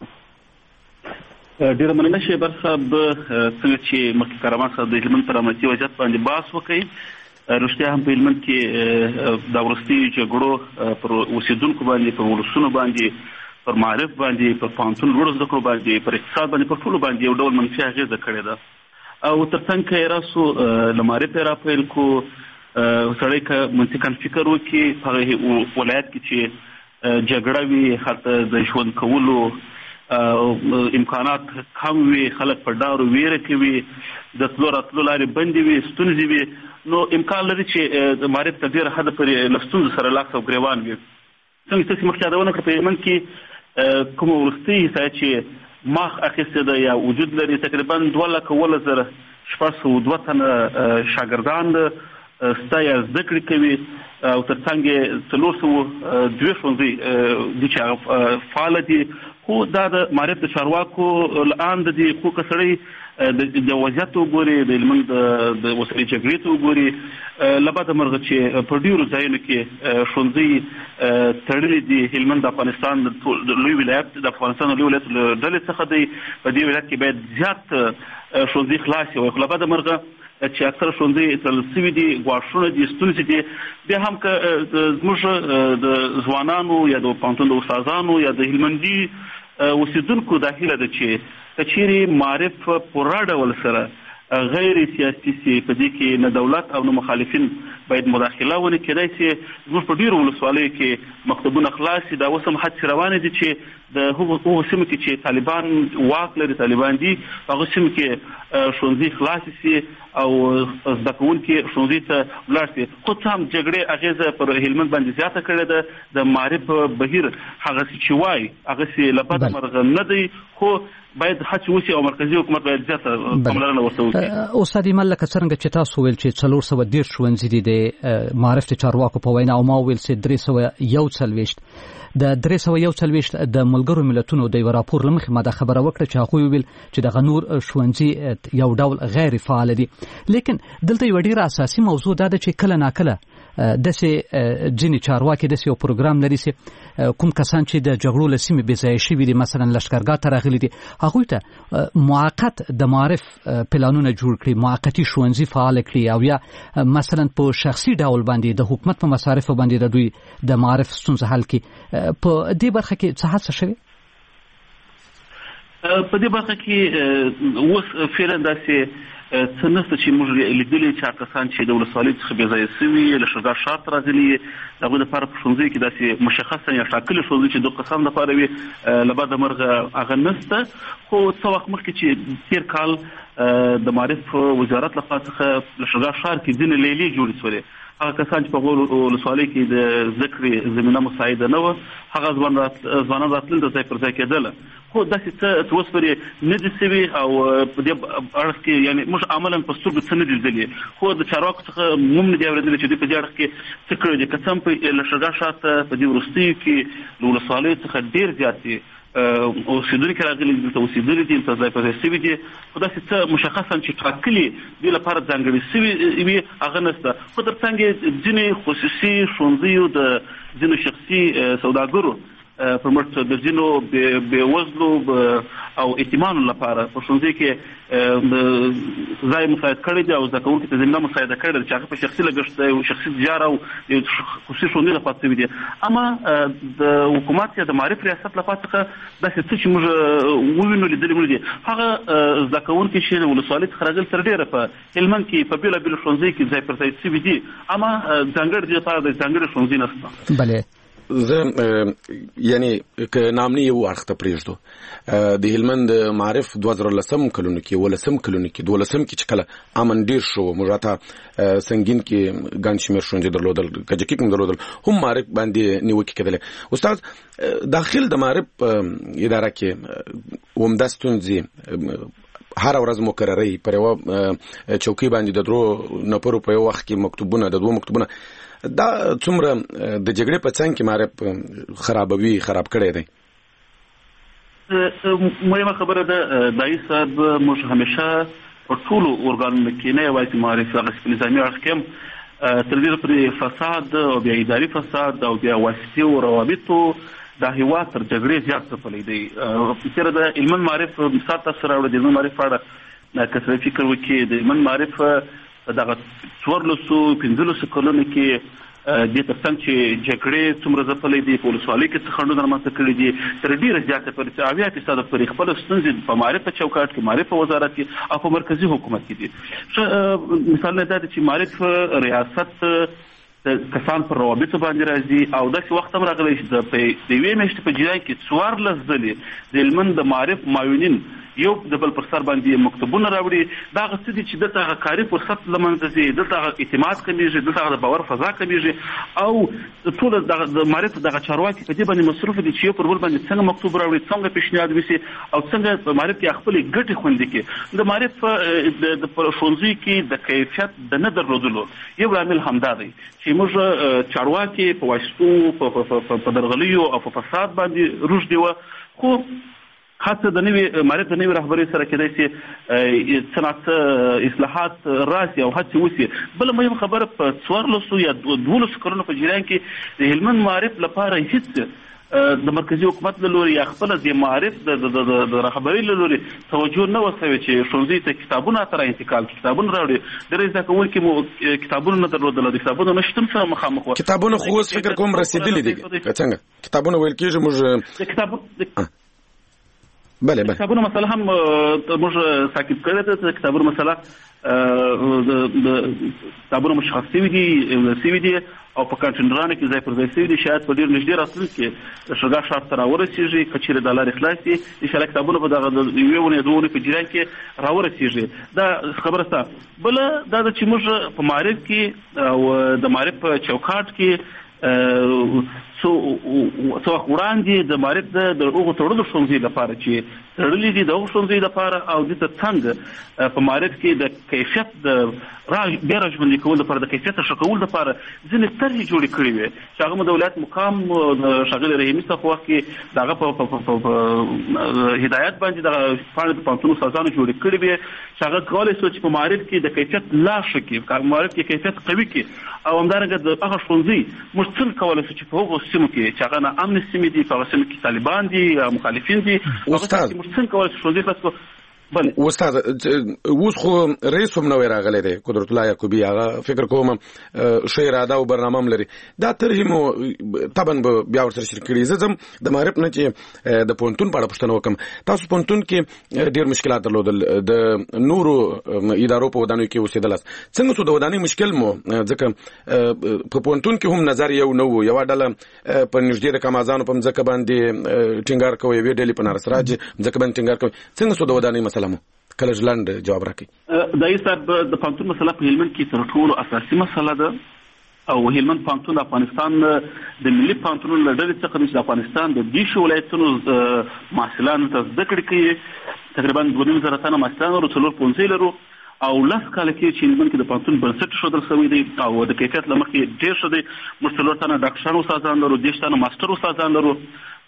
[SPEAKER 9] ډېره مننه شیبر صاحب څنګه چې مخکې قهرمان صاحب د هلمند پر امنیتي وضعیت باندې بحث وکړي رښتیا هم په هلمند کې د وروستیو جګړو پر اوسېدونکو باندې پر ولسونو باندې پر معرف باندې پر پوهنتون لوړو زده کړو باندې پر اقتصاد باندې پر ټولو باندې یو ډول منفي اغېزه کړې ده او تر څنګ که یې راسو له معرف یې راپیل کړو سړی که منطقاً فکر وکړي په هغه ولایت کې چې جګړه وي هلته د ژوند کولو امکانات کم وي خلک په ډارو ویره کوي د تلو راتلو لارې بندې وي ستونزې وي نو امکان لري چې د معرف تر ډېره حده پورې له ستونزو سره لاس او ګرېوان وي څنګه تاسې مخکې یادونه کړه په هلمند کې کومه وروستۍ احصایه چې ماخ اخیستې ده یا وجود لري تقریبا دوه لکه اووه زره شپږ سوه دوه تنه شاګردان ستا یا زده کړې کوي او تر څنګ یې څلور سوه دوې ښوونځي دي چې هغه فعاله دي خو دا د معرف د چارواکو له انده دي خو که سړی د وضعیت وګوري د هلمند د اوسنۍ جګړې ته وګوري له بده مرغه چې په ډېرو ځایونو کې ښوونځي تړلي دي هلمند د افغانستان د لوی ولایت د افغانستان د لوی ولایت له ډلې څخه دی په دې ولایت کې باید زیات ښوونځي خلاص وي خو له بده مرغه چې اکثره ښوونځي تړل سوي دي ګواښونه دي ستونزې دي بیا هم که زموږ د ځوانانو یا د پوهنتون د استادانو یا د هلمندي اوسېدونکو دا هیله ده چې که چیرې معرف پوره ډول سره غیر سیاسي سي په دې کې نه دولت او نه مخالفین باید مداخله ونه کېدای سي زموږ په ډېرو ولسوالیو کې مکتبونه خلاص دي دا اوس هم هڅې روانې دي چې د هغو سیمو کې چې طالبان واک لري طالبان دي هغه سیمو کې ښوونځي خلاص سي او زده کوونکي ښوونځي ته ولاړ سي خو څه هم جګړې اغېزه پر هلمند باندې زیاته کړې ده د معرف بهیر هغسې چې وایي هغسې له بده مرغه نه دی خو باید هڅې وشي او مرکزي حکومت باید زیاته پاملرنه ورته وکړي
[SPEAKER 1] استاد ایمل لکه څرنګه چې تاسو ویل چې څلور سوه دېرش ښوونځي دي د معرف د چارواکو په وینا او ما ویل چې درې سوه یو څلوېښت د درې سوه یو څلوېښت د ملګرو ملتونو د یو راپور له مخې ما دا خبره وکړه چې هغوی ویل چې دغه نور ښوونځي یو ډول غیر فعال دي لیکن دلته یوه ډېره اساسي موضوع دا ده چې کله ناکله داسې ځینې چارواکي داسې یو پروګرام لري چې کوم کسان چې د جګړو له سیمې بېځایه شوي دي مثلا لښکرګاه ته راغلي دي هغوی ته موقت د معرف پلانونه جوړ کړي موقتي ښوونځي فعال کړي او یا مثلا په شخصي ډول باندې د حکومت په مصارفو باندې د دوی د معرف ستونزه حل کړي په دې برخه کې څه هڅه شوې
[SPEAKER 9] په دې برخه کې اوس فعلا داسې څه نشته چې موږ لیدلي چې هغه کسان چې د ولسوالیو څخه بېځایه سوي له شرګاه ښار ته راغلي د هغوی دپاره په ښوونځیو کې داسې مشخصا یا ټاکلي ښوونځي چې دغو کسانو دپاره وي له بده مرغه هغه نشته خو څه وخت مخکې چې تېر کال د معرف وزارت له خوا څخه له شرګاه ښار کې ځینې لیلې جوړې شولې هغه کسان چې په هغو ولسوالیو کې د زده کړې زمینه مساعده نه وه هغه ځوانان راتلل د ځای پر ځای کېدله خو داسې څه تر اوسه پورې نه دي سوي او په دې اړخ کې یعنې موږ عملا په سترګو څه نه دي لیدلي خو د چارواکو څخه موږ نه دي اورېدلي چې دوی په دې اړخ کې څه کړي دي که څه هم په له شرګاه ښار ته په دې وروستیو کې له ولسوالیو څخه ډېر زیاتې اوسیدونکي راغلي دلته اوسېدلي دي، دلته ځای پر ځای شوي دي، خو داسې څه مشخصا چې ټاکلي دې لپاره ځانګړي شوي وي هغه نشته. خو تر څنګ یې ځینې خصوصي ښوونځیو د ځینو شخصي سوداګرو پر مټ د ځینو بېوزلو او یتیمانو لپاره په ښوونځي کې ځای مساعد کړی دی او زده کوونکي ته زمینه مساعده کړې ده چې هغه په شخصي لګښت دی او شخصي تجاره او خصوصي ښوونځي لخوا شوي دي. اما د حکومت یا د معارف ریاست لخوا څخه داسې څه چې موږ ووینو لیدلي مونږ دي هغه زده کوونکي چې د ولسوالۍ څخه راغلي تر ډېره په هلمند کې په بېلابېلو ښوونځیو کې ځای پر ځای شوي دي، اما ځانګړي دې لپاره د ځانګړي ښوونځي نشته.
[SPEAKER 7] بله زه یعنی که نامني یو اړخ ته پرېږدو د هلمند معارف دوه زره لسم کلونو کې ولسم کلونو کې دولسم کې چې کله امن ډېر شو موږ راته سنگین کې ګڼ شمېر ښوونځي درلودل، کجکي کې درلودل، هم معارف باندې نیوکې کېدلې. استاد داخل د معارف اداره کې عمده ستونزې هر ورځ مقرري پر یو چوکۍ باندې د درو نفرو په یو وخت کې مکتوبونه د دوه مکتوبونه دا څومره د جګړې په څنګ کې معرف خرابوي خراب کړی دی؟
[SPEAKER 9] مهمه خبره ده دایي صاحب، موږ همیشه په ټولو ارګانونو کې نه یوازې معرف هغه نظامي اړخ کې هم تر ډېره پورې فساد او بیا اداري فساد او بیا واسطې او روابطو دا هېواد تر جګړې زیات ځپلی دی. چېرې د هلمند معرف مثال تاسو راوړه، د هلمند معرف په اړه که سړی فکر وکړي د هلمند معرف دغه څوارلسو پنځلسو کلونو کې دې تر څنګ چې جګړې څومره ځپلی دي، په ولسوالۍ کې څه خنډونه رامنځته کړي دي، تر ډېره زیاته پورې اویا فیصده پورې خپله ستونزې په معرف په چوکاټ کې، معرف په وزارت کې او په مرکزي حکومت کې دي. ښه مثالونه دا دي چې معرف ریاست کسان پر روابطو باندې راځي او داسې وخت هم راغلی چې د یوې میاشتې په جریان کې څوارلس ځلې د هلمند د معرف معاونین یو د بل پر سر باندې مکتوبونه راوړي. دا هغه څه دي چې دلته هغه کاري فرصت له منځه ځي، دلته هغه اعتماد کمیږي، دلته هغه د باور فضا کمیږي او ټول د معرف دغه چارواکي په دې باندې مصروف دي چې یو پر بل باندې څنګه مکتوب راوړي، څنګه پیشنهاد وشي او څنګه په معرف کې خپلې ګټې خوندي کړي. د معرف د ښوونځیو کې د کیفیت د نه درلودلو یو لامل همدا دی چې موږ چارواکي په واسطو په درغلیو او په فساد باندې روږدي وه. خو حتی د نوي معرف د نوي رهبرۍ سره کېدای شي څه ناڅه اصلاحات راسي او هڅې وشي. بله مهمه خبره په څوارلسو یا دولسو کلونو په جریان کې د هلمند معرف لپاره هېڅ د مرکزي حکومت له لوري یا خپله د معرف د رهبرۍ له لوري توجه نه وه شوې چې ښوونځي ته کتابونه ته را انتقال کړي، کتابونه راوړي. ډېری زده کوونکي مو کتابونه نه درلودل او د کتابونو نه شتون سره مخامخ وه.
[SPEAKER 7] کتابونه خو اوس فکر کوم رسېدلي دي که څنګه کتابونه ویل کېږي موږ
[SPEAKER 9] د کتاب
[SPEAKER 7] بله بله
[SPEAKER 9] کتابونو مسله هم موږ تعقیب کړې ده. د کتابونو مسله د کتابونو مشخص شوي دي شوي دي او په کانټینرانو کې ځای پر ځای شوي دي. شاید په ډېر نږدې راتلونکي کې د شرګاه ښار ته راورسېږي که چېرې دا لارې خلاص شي انشاءالله کتابونه به دغه د یوې ونې دوه ونې په جریان کې راورسېږي. دا خبره شته. بله دا ده چې موږ په معرف کې او د معرف په چوکاټ کې څو وخت وړاندې د معرف د هغو تړلو ښوونځیو لپاره چې تړلي دي د هغو ښوونځیو لپاره او دې ته څنګه په معرف کې د کیفیت د بیا راژوندي کولو لپاره د کیفیت ښه کولو لپاره ځینې طرحې جوړې کړې وې چې هغه مو د ولایت مقام د ښاغلي رحیمي صاحب په وخت کې د هغه په هدایت باندې دغه پاڼې د پوهنتون استادانو جوړې کړې وې چې هغه کولی شو چې په معرف کې د کیفیت لا ښه کړي، په معرف کې کیفیت قوي کړي او همدارنګه د هغه ښوونځي موږ څنګه کولی شو چې په هغو سیمو کې چې هغه نا امن سیمې دي، په هغه سیمو کې طالبان دي یا مخالفین دي،
[SPEAKER 7] استاد
[SPEAKER 9] موږ څنګه کولی شو ښوونځي خلاص کړو.
[SPEAKER 7] استاد اوس خو رئیس هم نوی راغلی دی قدرت الله یعقوبي، هغه فکر کوم ښه اراده او برنامه هم لري. دا طرحې مو طبعا به بیا ورسره شریک کړي. زه ځم د معرف نه چې د پوهنتون په اړه پوښتنه وکړم. تاسو پوهنتون کې ډېر مشکلات درلودل، د نورو ادارو په ودانیو کې اوسېدلاست. څنګه شو د ودانۍ مشکل مو؟ ځکه په پوهنتون کې هم نظر یو نه و، یوه ډله په نږدې د کمازانو په مځکه باندې ټینګار کوي، یوې ډلې په نارسراج مځکه باندې ټینګار کوي. څنګه شو د ودانۍ مسله مو؟ کله ژلند جواب راکړي.
[SPEAKER 9] دایي صاحب د پوهنتون مسله په هلمند کې تر ټولو اساسي مسله ده او هلمند پوهنتون د افغانستان د ملي پوهنتونونو له ډلې څخه دی چې د افغانستان د دېرشو ولایتونو محصلانو ته زده کړې کوي. تقریبا دوه نیم زره تنه محصلان لرو، څلور پوهنځي لرو او لس کاله کې چې هلمند کې د پوهنتون بنسټ ایښودل شوی دی او د کیفیت له مخې ډېر ښه دی. موږ څلور تنه ډاکټران استادان لرو، دېرش تنه ماسټر استادان لرو.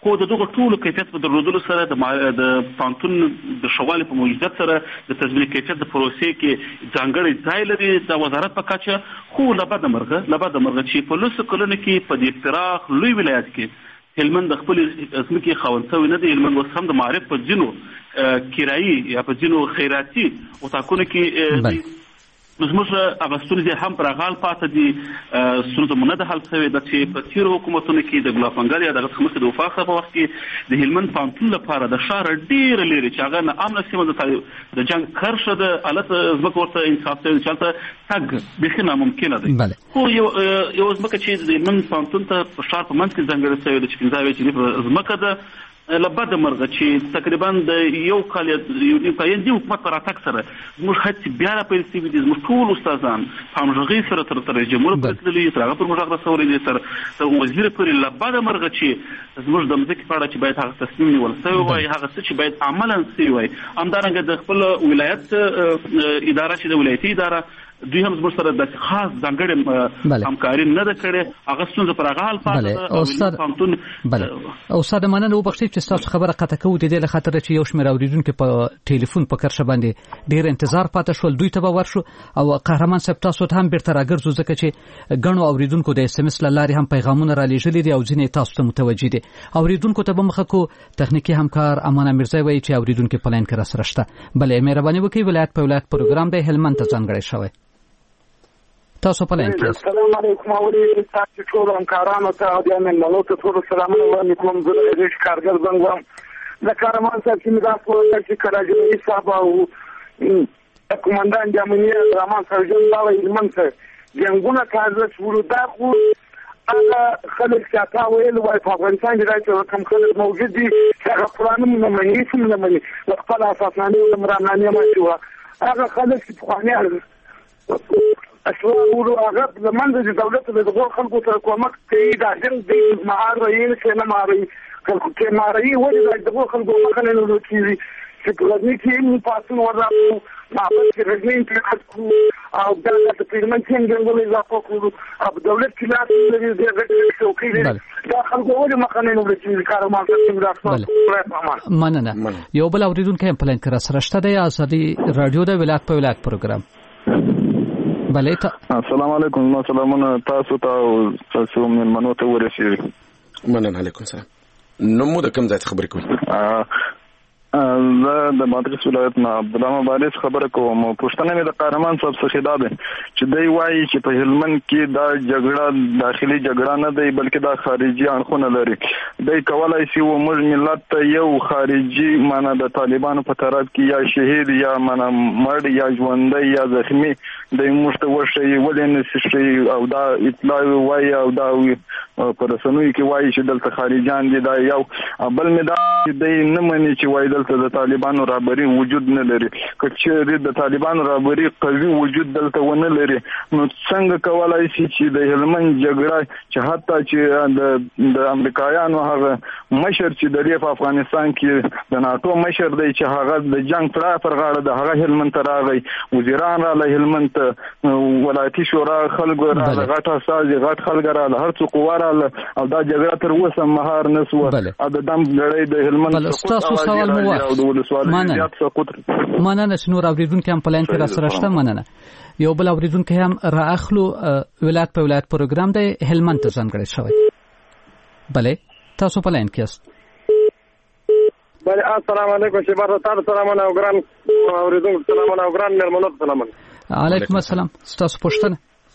[SPEAKER 9] خو د دغه ټولو کیفیت په درلودلو سره د د پانتون د شوالي په موجودیت سره د تضمین کیفیت د پروسې کې ځانګړی ځای لري د وزارت په کچه. خو لبد مرغه لبد مرغه چې په لوس کلونو کې په دې پراخ لوی ولایت کې هلمند د خپل ځمکې خاوند شوی نه دی. هلمند اوس هم د معارف په ځینو کرایي یا په ځینو خیراتي اتاقونو کې زموږ هغه ستونزې هم پر غال پاتې دي. ستونزه مو نه ده حل شوې ده چې په تېرو حکومتونو کې د ګلافنګر یا دغه مخکې د وفاق په وخت کې د هلمند پانتون لپاره د ښار ډېره لرې چې هغه نه امنه سیمه د جنګ کرښه ده هلته ځمکه ورته انصاف شوی چې هلته تګ بیخي ناممکنه دی. خو یو یو ځمکه چې د هلمند پانتون ته په ښار په منځ کې ځانګړې شوې ده چې پنځه اویا جریبه ځمکه ده لبد مرغه چې تقریبا د یو کال یو نیم کال د حکومت پر اتاک سره موږ هڅې بیا را پیل شوي دي. زموږ ټول استادان په همغږۍ سره تر تر جمهور پورې تللي تر هغه پر موږ غږ رسولی دی تر تر وزیر پورې لبد مرغه چې زموږ د مځکې په اړه چې باید هغه تصمیم نیول شوی وای هغه څه چې باید عملا شوی وای. همدارنګه د خپل ولایت اداره چې د ولایتي اداره دوی هم زموږ سره د خاص ځانګړې همکاري نه ده کړې. هغه ستونزه پر هغه حال پاتې
[SPEAKER 1] ده. استاد مننه وبخښئ چې ستاسو خبره قطع کوو د دې له خاطره چې یو شمېر اورېدونکي په ټلیفون په کرښه باندې ډېر انتظار پاتې شول. دوی ته به ورشو او قهرمان صاحب تاسو ته هم بیرته راګرځو ځکه چې ګڼو اورېدونکو د اس ام اس له لارې هم پیغامونه رالیږلي دي او ځینې تاسو ته متوجه دي. اورېدونکو ته به مخه کو تخنیکي همکار امانه میرزا وایي چې اورېدونکي په لاین کې راسره شته. بلې مهرباني وکړئ ولایت په ولایت پروګرام دی هلمند ته ځانګړی شوی. تاسو په لاین کې
[SPEAKER 10] السلام علیکم اوري تاسو ټول همکارانو ته او د ملو ته ټول سلامونه وړاندې کوم. زه د کارګر بنګم د کارمان صاحب چې دا په چې کراجي صاحب او کمانډان جامنیه رامان سرجن دا هلمند ته څنګه کارز شروع دا خو هغه خلک چې تاسو ویل وای په افغانستان کې راځي کوم خلک موجود دي چې هغه قرآن نه مني څه نه مني خپل اساسنامه او مرامنامه ما شو هغه خلک چې په خواني اصلا ورو هغه د منځ د دولت د دغه خلکو ته کومک کوي دا د معارضین چې نه معارض خلکو کې معارضي ولې د دغه خلکو مخه نه لوټي چې په دې کې مو پاتون ورته معبد کې رجنین په او دا د پیرمن څنګه ولې لا کوو او دولت کې لا دې دې څوکۍ دا خلکو ولې مخه نه لوټي کارمان څنګه راځي.
[SPEAKER 1] مننه. یو بل اوریدونکو هم پلان کړه سره شته د ازادي رادیو د ولایت په ولایت پروګرام. بله تا
[SPEAKER 11] السلام علیکم. سلامونه تاسو ته او تاسو من منو ته ورسېږي.
[SPEAKER 7] مننه. علیکم سلام. نو مو د کوم ځای خبرې کوئ؟
[SPEAKER 11] زه د بادغیس ولایت نه عبدالله مبارز خبره کوم. پوښتنه مې د قهرمان صاحب څخه دا ده چې دوی وایي چې په هلمند کې دا جګړه داخلي جګړه نه دی بلکې دا خارجي اړخونه لري. دوی کولای شي و موږ ملت ته یو خارجي معنا د طالبانو په طرف کې یا شهید یا معنا مړ یا ژوندی یا زخمی دوی موږ ته ورشي ولې نه شي او دا اطلاع وایي او دا په رسنیو کې وایي چې دلته خارجيان دي. دا یو بل مې دا دوی نه مني چې وایي دلته د طالبانو رابري وجود نه لري. کچې د طالبانو رابري قوي وجود دلته ونه لري نو څنګه کولای شي چې د هلمند جګړه چې حتی چې د د امریکایانو هغه مشر چې د ریف افغانستان کې د ناتو مشر دی چې هغه د جنگ پر پر غاړه د هغه هلمند ته راغی وزیران را له هلمند ته ولایتي شورا خلکو را غټه ساز غټ خلک را له هر څو قواره او دا جګړه تر اوسه مهار نسو ا د دم لړۍ د هلمند
[SPEAKER 1] تاسو سوال مو مننه چې نور اوریدونکو هم پلان کې را سره شته. مننه. یو بل اوریدونکو هم را اخلو ولایت په ولایت پروګرام دی هلمند ته ځانګړی شوی. بله تاسو پلان کې است.
[SPEAKER 10] بله السلام علیکم چې بار تاسو سلامونه او ګران اوریدونکو سلامونه او ګران مېلمنو سلامونه.
[SPEAKER 1] علیکم السلام. تاسو پوښتنه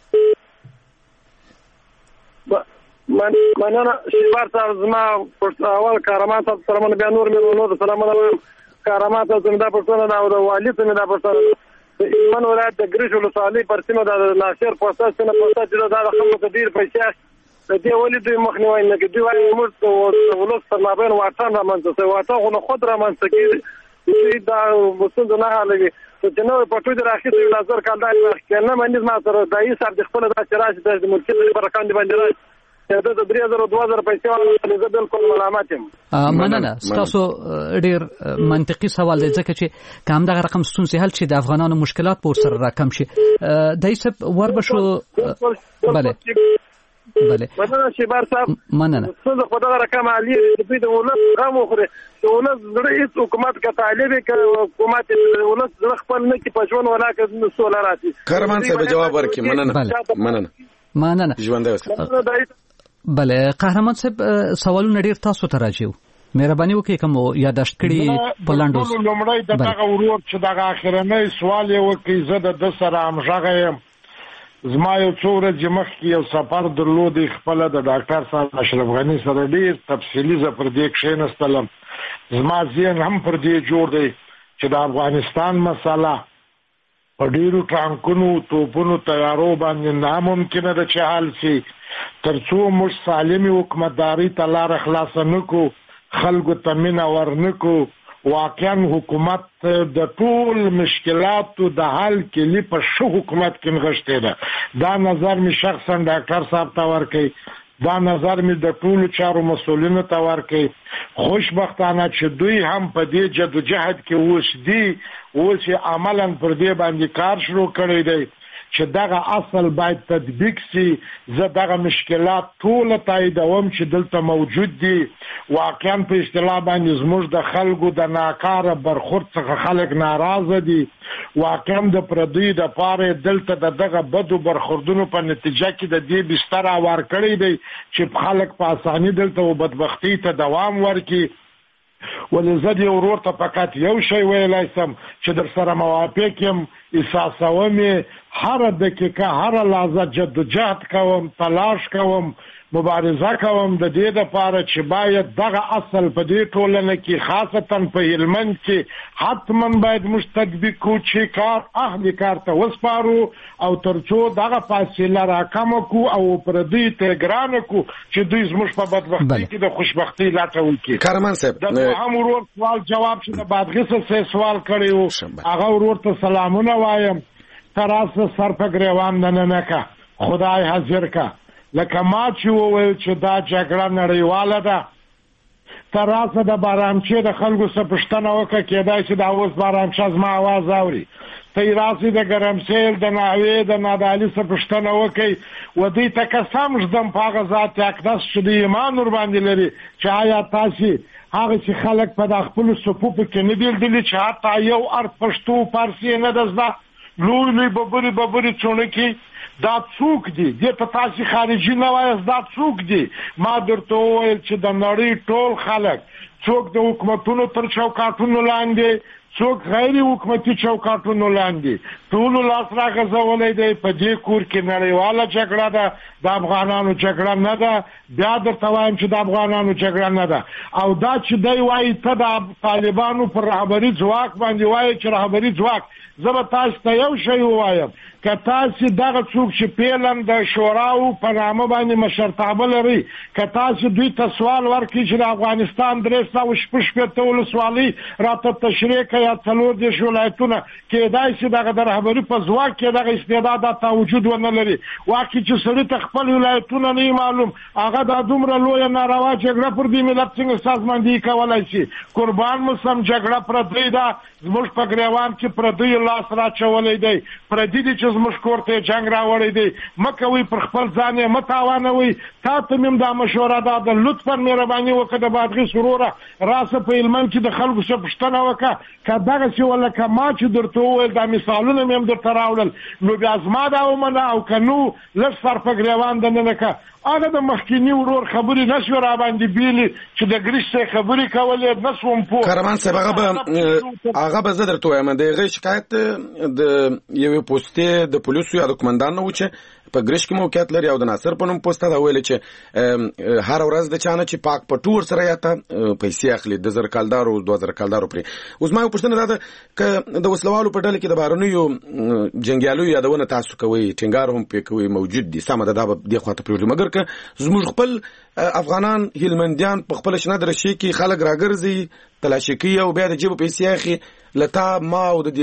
[SPEAKER 10] من مننه شیبار صاحب زما اول کارمان صاحب سلامونه بیا نور مېلمنو سلامونه کارمان صاحب زما پښتون او د والي ته مې دا پښتون ایمان ولایت د ګریش ولسوالۍ پر سیمه د ناصر پوسټ څخه پوسټ چې دا خلکو ته ډیر پیسې د دې ولې دوی مخنیوي نه کوي. دوی وايي موږ ته ولوس پر مابین واټن رامنځته شوی واټن خو نه خود رامنځته کیږي دوی دا مستند نه حالوي چې نو په ټول راخي یو نظر کاندای کنه باندې ما سره دای صاحب د خپل د چرای د ملکیت پر کاندي باندې دا د درې هزار دوه هزار پیسې ولې زه بالکل ملامت یم.
[SPEAKER 1] مننه. تاسو ډیر منطقي سوال دی ځکه چې کوم دغه رقم ستونزې حل شي د افغانانو مشکلات په سر راکم شي. دای څه ور بشو. بله بله
[SPEAKER 12] مننه شیبار صاحب
[SPEAKER 1] مننه
[SPEAKER 12] څه خو دغه رقم عالی دی د ولس غم وخوره د ولس زړه هیڅ حکومت کا طالب ک حکومت د ولس زړه خپل نه کی پښون ولا ک سول راځي
[SPEAKER 7] قهرمان صاحب جواب ورکړي. مننه مننه
[SPEAKER 1] مننه
[SPEAKER 7] ژوند اوسه.
[SPEAKER 1] بله قهرمان صاحب سوالونه ډیر تاسو ته راځي، مهرباني وکړئ کوم یاداشت کړي په لاندوس.
[SPEAKER 8] لومړی د دغه ورور چې دغه اخرنۍ سوال یې وکړي، زه د ده سره همغږی یم. زما یو څو ورځې مخکې یو سفر درلود خپله د ډاکټر صاحب اشرف غني سره ډېر تفصیلي زه پر دې کښېنستلم. زما ذهن هم پر دې جوړ دی چې د افغانستان مسله په ډېرو ټانکونو توپونو تیارو باندې ناممکنه ده چې حل شي تر څو موږ سالمې حکومتداري ته لاره خلاصه نه کړو، خلکو ته مینه ورنه کړو. واقعا حکومت د ټول مشکلاتو د حل کلی په شو حکومت کې نغښتې ده. دا نظر می شخصا ډاکټر صاحب ته ورکړي، دا نظر می د ټولو چارو مسؤلینو ته ورکړي. خوشبختانه چې دوی هم په دې جدوجهد کې اوس دي، اوس عملا پر دې باندې کار شروع کړی دی چې دغه اصل باید تطبیق سي. زه دغه مشکلات ټول تاییدوم چې دلته موجود دي. واقعا په اصطلاح باندې زموږ د خلکو د ناکاره برخورد څخه خلک ناراضه دي. واقعا د پردوی د پاره دلته د دغه بدو برخوردونو په نتیجه کې د دې بستر اوار کړی دی چې خلک په اساني دلته و بدبختی ته دوام ورکړي. ولې زه دې ورور ته فقط یو شی ویلی سم چې در سره موافق یم، احساسوم یې هره دقیقه هره لحظه جدوجهد کوم، تلاش کوم، مبارزه کوم د دې دپاره چې باید دغه اصل په دې ټولنه کې خاصتا په هلمند کې حتما باید موږ تطبیق کړو چې کار اهل کار ته وسپارو او تر څو دغه فاصله راکمه کړو او پردي ته ګرانه کړو چې دوی زموږ په بدبختۍ کې د خوشبختۍ لټه وکړي.
[SPEAKER 7] قهرمان صاحب
[SPEAKER 8] د دوهم ورور سوال جواب چې د بادغیس څخه سوال کړی و، هغه ورور ته سلامونه وایم. تراسه سر په ګریوان نه کا خدای حاضر کا، لکه ما چې وویل چې دا جګړه نړیواله ده. تراسه د بارامچې د خلکو څخه پوښتنه وکړه، کېدای چې دا اوس بارامچه زما اواز اوري. ته یې راسئ د ګرمسیل د ناوې د نادالي څخه پوښتنه وکړئ و دوی ته قسم ږدم په هغه ذات اقدس چې د ایمان ور باندې لري چې آیا تاسې هغه چې خلک په د خپلو صفوفو کې نه دي لیدلي چې حتی یو ارت پښتو فارسي نه ده زده. لوی لوی ببرې ببرې چونکې دا څوک دي؟ دې ته تاسې خارجي نه وایاست، دا څوک دي؟ ما درته وویل چې د نړۍ ټول خلک، څوک د حکومتونو تر چوکاټونو لاندې، څوک غیر حکومتي چوکاټونو لاندې، ټولو لاس راغځولی دی. په دې کور کې نړیواله جګړه ده، د افغانانو جګړه نه ده. بیا درته وایم چې د افغانانو جګړه نه ده. او دا چې دی وایي ته د طالبانو پر رهبري ځواک باندې وایي چې رهبري ځواک، زه به تاسو ته یو شی ووایم، که تاسې دغه څوک چې پیلن د شوراو په نامه باندې مشرتابه لري، که تاسې دوی ته سوال ورکړي چې د افغانستان درې سوه شپږ شپېته ولسوالۍ راته تشریح کړي یا څلور دېرش ولایتونه، کېدای شي دغه د رهبري په ځواک کې دغه استعداد تا وجود ونه لري. واقع چې سړي ته خپل ولایتونه نه معلوم، هغه دا دومره لویه ناروا جګړه پر دې ملت څنګه سازماندهي کولی شي؟ قربان مو سم، جګړه پردی ده، زموږ په ګریوان کې پردی لاس راچولی دی، پردي دي چې زموږ کور ته جنګ راوړی دی. مه کوئ پر خپل ځان یې مه تاوانوئ. تا ته مې هم دا مشوره ده، د لطفا مهرباني وکړه د بادغیس وروره راسه په هلمند کې د خلکو څخه پوښتنه وکړه، که دغسې ولکه ما چې درته وویل دا مثالونه مې هم درته راوړل، نو بیا زما دا ومنه، او که نو لږ سر په ګریوان دننه که هغه د مخکیني ورور خبرې نه شوې راباندې بیلې چې د ګریش څخه خبرې کولې نه شوم پوه.
[SPEAKER 7] قهرمان صاحب هغه به هغه به زه درته وایم، د هغې شکایت د یوې پوستې د پولیسو یا د قمندان نه و چې په ګریش کې موقعیت لري او د ناصر په نوم پوسته ده، ویلې چې هر ورځ د چا نه چې پاک پټو ورسره یا ته پیسې اخلي د زر کالدارو دوه زره کالدارو پرې. اوس ما یو پوښتنه دا ده که د وسلوالو په ډله کې د بهرنیو جنګیالیو یادونه تاسو کوئ، ټینګار هم پرې کوئ، موجود دي، سمه ده، دا به دې خوا ته پرېږدو. مګر که زموږ خپل افغانان هلمندیان په خپله شنه درشي کې خلک راګرځي، تلاشي کوي او بیا د جیبو پیسې اخلي، لتا ما او د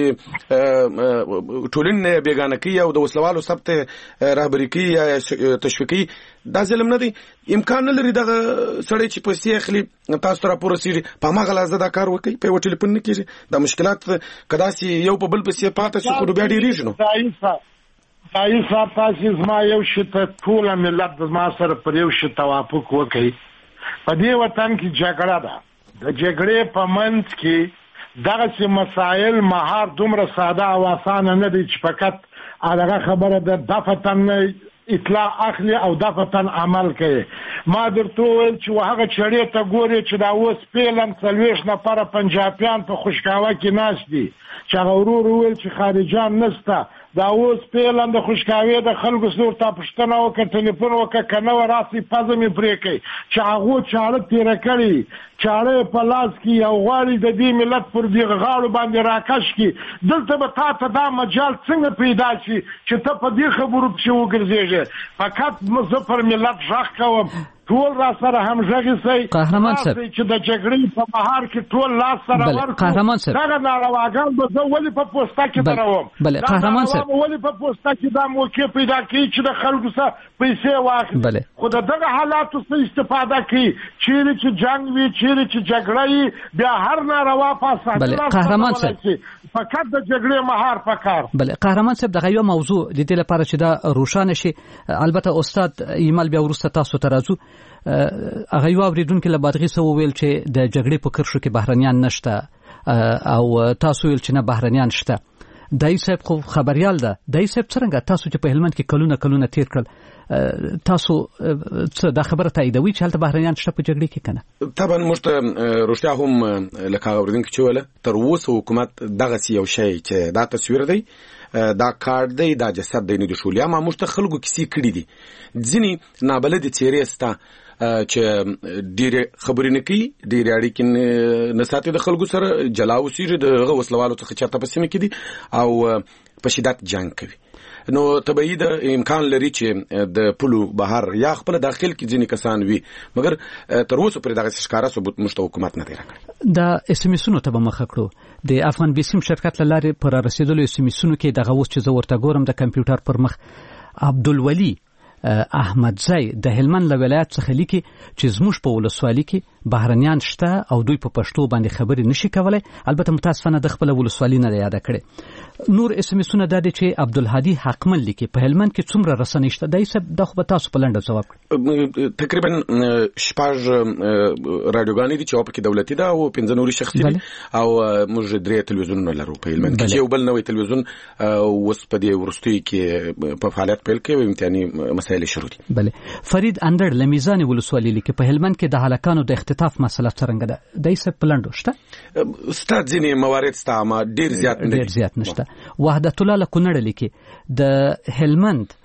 [SPEAKER 7] دې ټولنې بیګانه کوي او د وسلوالو ثبت رهبري کوي یا تشویق کوي، دا ظلم نه دی؟ امکان نه لري دغه سړی چې پیسې اخلي تاسو ته راپور رسېږي په هماغه لحظه دا کار وکړي، په یوه ټلیفون نه کېږي؟ دا مشکلات که داسې یو په بل پسې پاته شي خو بیا ډېرېږي. نو
[SPEAKER 8] ځایي صاحب تاسې زما یو شي ته ټوله ملت زما سره پر یو شي توافق وکړي. په دې وطن کې جګړه ده. د جګړې په منځ کې دغسې مسایل مهار دومره ساده او اسانه نه دی چې فقط هغه خبره د دفتن اطلاع اخلي او دفتن عمل کوي. ما درته وویل چې هغه چړې ته ګورې چې دا اوس فعلا څلوېښت نفره پنجابیان په خوشکاوه کې ناست دي چې هغه ورور وویل چې خارجان نسته. دا اوس فعلا د خوشکاوي د خلکو سره ورته پوښتنه وکړه، ټلیفون وکړه، که نه وه راسئ پزه مې پرې کوي چې هغو چاړه تېره کړې، چاړه یې په لاس کې او غواړي د دې ملت پر دې غاړو باندې راکش کړي. دلته به تا ته دا مجال څنګه پیدا شي چې ته په دې خبرو پسې وګرځېږې؟ فقط زه پر ملت غږ کوم، ټول را سره همغږي سئ.
[SPEAKER 1] قهرمان صاحب
[SPEAKER 8] چې د جګړې په مهار کې ټول لاس سره ورکړو.
[SPEAKER 1] قهرمان صاحب
[SPEAKER 8] دغه نارواګان به زه ولې په پوسته کې دروم؟
[SPEAKER 1] بله قهرمان صاحب
[SPEAKER 8] ولې په پوسته کې دا موقع پیدا کوي چې د خلکو څخه پیسې واخلي؟ خو د دغه حالاتو څخه استفاده کوي. چیرې چې جنګ وي، چیرې چې جګړه وي، بیا هر ناروا فساد.
[SPEAKER 1] بله قهرمان صاحب
[SPEAKER 8] فقط د جګړې مهار پکار.
[SPEAKER 1] بله قهرمان صاحب دغه یو موضوع د دې لپاره چې دا روښانه شي، البته استاد ایمل بیا وروسته تاسو ته راځو. هغه یو اورېدونکي له بادغي څخه وویل چې د جګړې په کرښو کې بهرنیان نشته او تاسو ویل چې نه بهرنیان شته. دای صاحب خو خبريال ده. دای صاحب څنګه تاسو چې په هلمند کې کلونه کلونه تیر کړل، تاسو څه دا خبره تاییدوي چې هلته بهرنیان شته په جګړې کې کنه؟
[SPEAKER 7] طبعا موږ ته رښتیا هم لکه اورېدونکي چې ویل تر اوسه حکومت دغه یو شی چې دا تصویر دی، دا کارت دی، دا جسد دی، نه دی شولیا. ما موږ ته خلکو کیسې کړي دي. ځینې نابلدې څېرې ستا چې ډېرې خبرې نه کوي، ډېرې اړیکې نه ساتي د خلکو سره، جلا اوسېږي، د هغه وسلوالو څخه چېرته په سیمه کې دي او په شدت جنګ کوي. نو طبیعي د امکان لري چې د پولو بهر یا خپل داخل کې ځینې کسان وي، مګر تر اوسه پرې دغه ښکاره ثبوت موږ ته حکومت نه دی راکړی.
[SPEAKER 1] د اس ام اسونو ته به مخه کړو. د افغان بیسیم شرکت له لارې پر رسیدلو اس ام اسونو کې دغه اوس چې زه ورته ګورم د کمپیوټر پر مخ عبدالولي احمدزی د هلمند له ولایت څخه لیکي چې زموږ په ولسوالۍ کې بهرنیان شته او دوی په پښتو باندې خبرې نشي کولای. البته متاسفانه د خپل ولسوالۍ نه یاد کړي. نور اس ام اسونه دا دي چې عبدالهادي حقمل لیکي په هلمند کې څومره رسنۍ شته. دای صاحب د خو به تاسو په لنډه جواب کړئ.
[SPEAKER 7] تقریبا شپږ رادیوګانې دي چې او پکې دولتي ده او پنځه نوري شخصي دي او موږ درې تلویزیونونه لرو په هلمند کې چې یو بل نوې تلویزیون اوس په دې وروستي کې په فعالیت پیل کوي، امتحاني مسایل شروع دي.
[SPEAKER 1] بله فرید اندر لمیزان ولسوالۍ لیکي په هلمند کې د هلکانو د اختطاف مسله څنګه ده؟ دای صاحب په لنډو شته
[SPEAKER 7] ستا ځینې موارد ستا ما ډېر زیات نه
[SPEAKER 1] ډېر زیات نشته. وحدت الله له کونړ لیکي د هلمند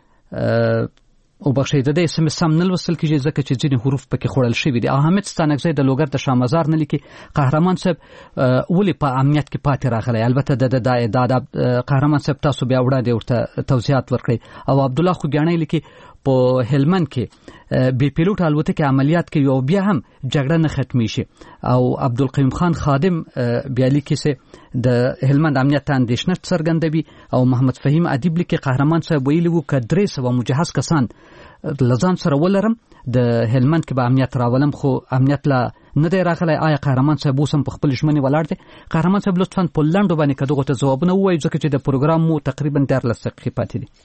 [SPEAKER 1] او بخښئ د دې سم سم نه لوستل کېږي ځکه چې ځینې حروف پکې خوړل شوي دي. حامد ستانکزی د لوګر د شامزار نه لیکي قهرمان صاحب ولې په امنیت کې پاتې راغلی. البته د د د قهرمان صاحب تاسو بیا وړاندې ورته توضیحات ورکړئ. او عبدالله خوګیاڼی لیکي په هلمند کې بې پیلوټ الوتکې عملیات کوي او بیا هم جګړه نه ختمیږي. او عبدالقیوم خان خادم بیا لیکي چې د هلمند امنیت ته اندېښنه څرګندوي. او محمد فهیم ادیب لیکي قهرمان صاحب ویلي وو که درې سوه مجهز کسان له ځان سره ولرم د هلمند کې به امنیت راولم، خو امنیت لا نه دی راغلی. آیا قهرمان صاحب اوس هم په خپل ژمنې ولاړ دی؟ قهرمان صاحب لطفا په لنډو باندې که دغو ته ځوابونه ووایو ځکه چې د پروګرام مو تقریبا دیارلس دقیقې پاتې دي.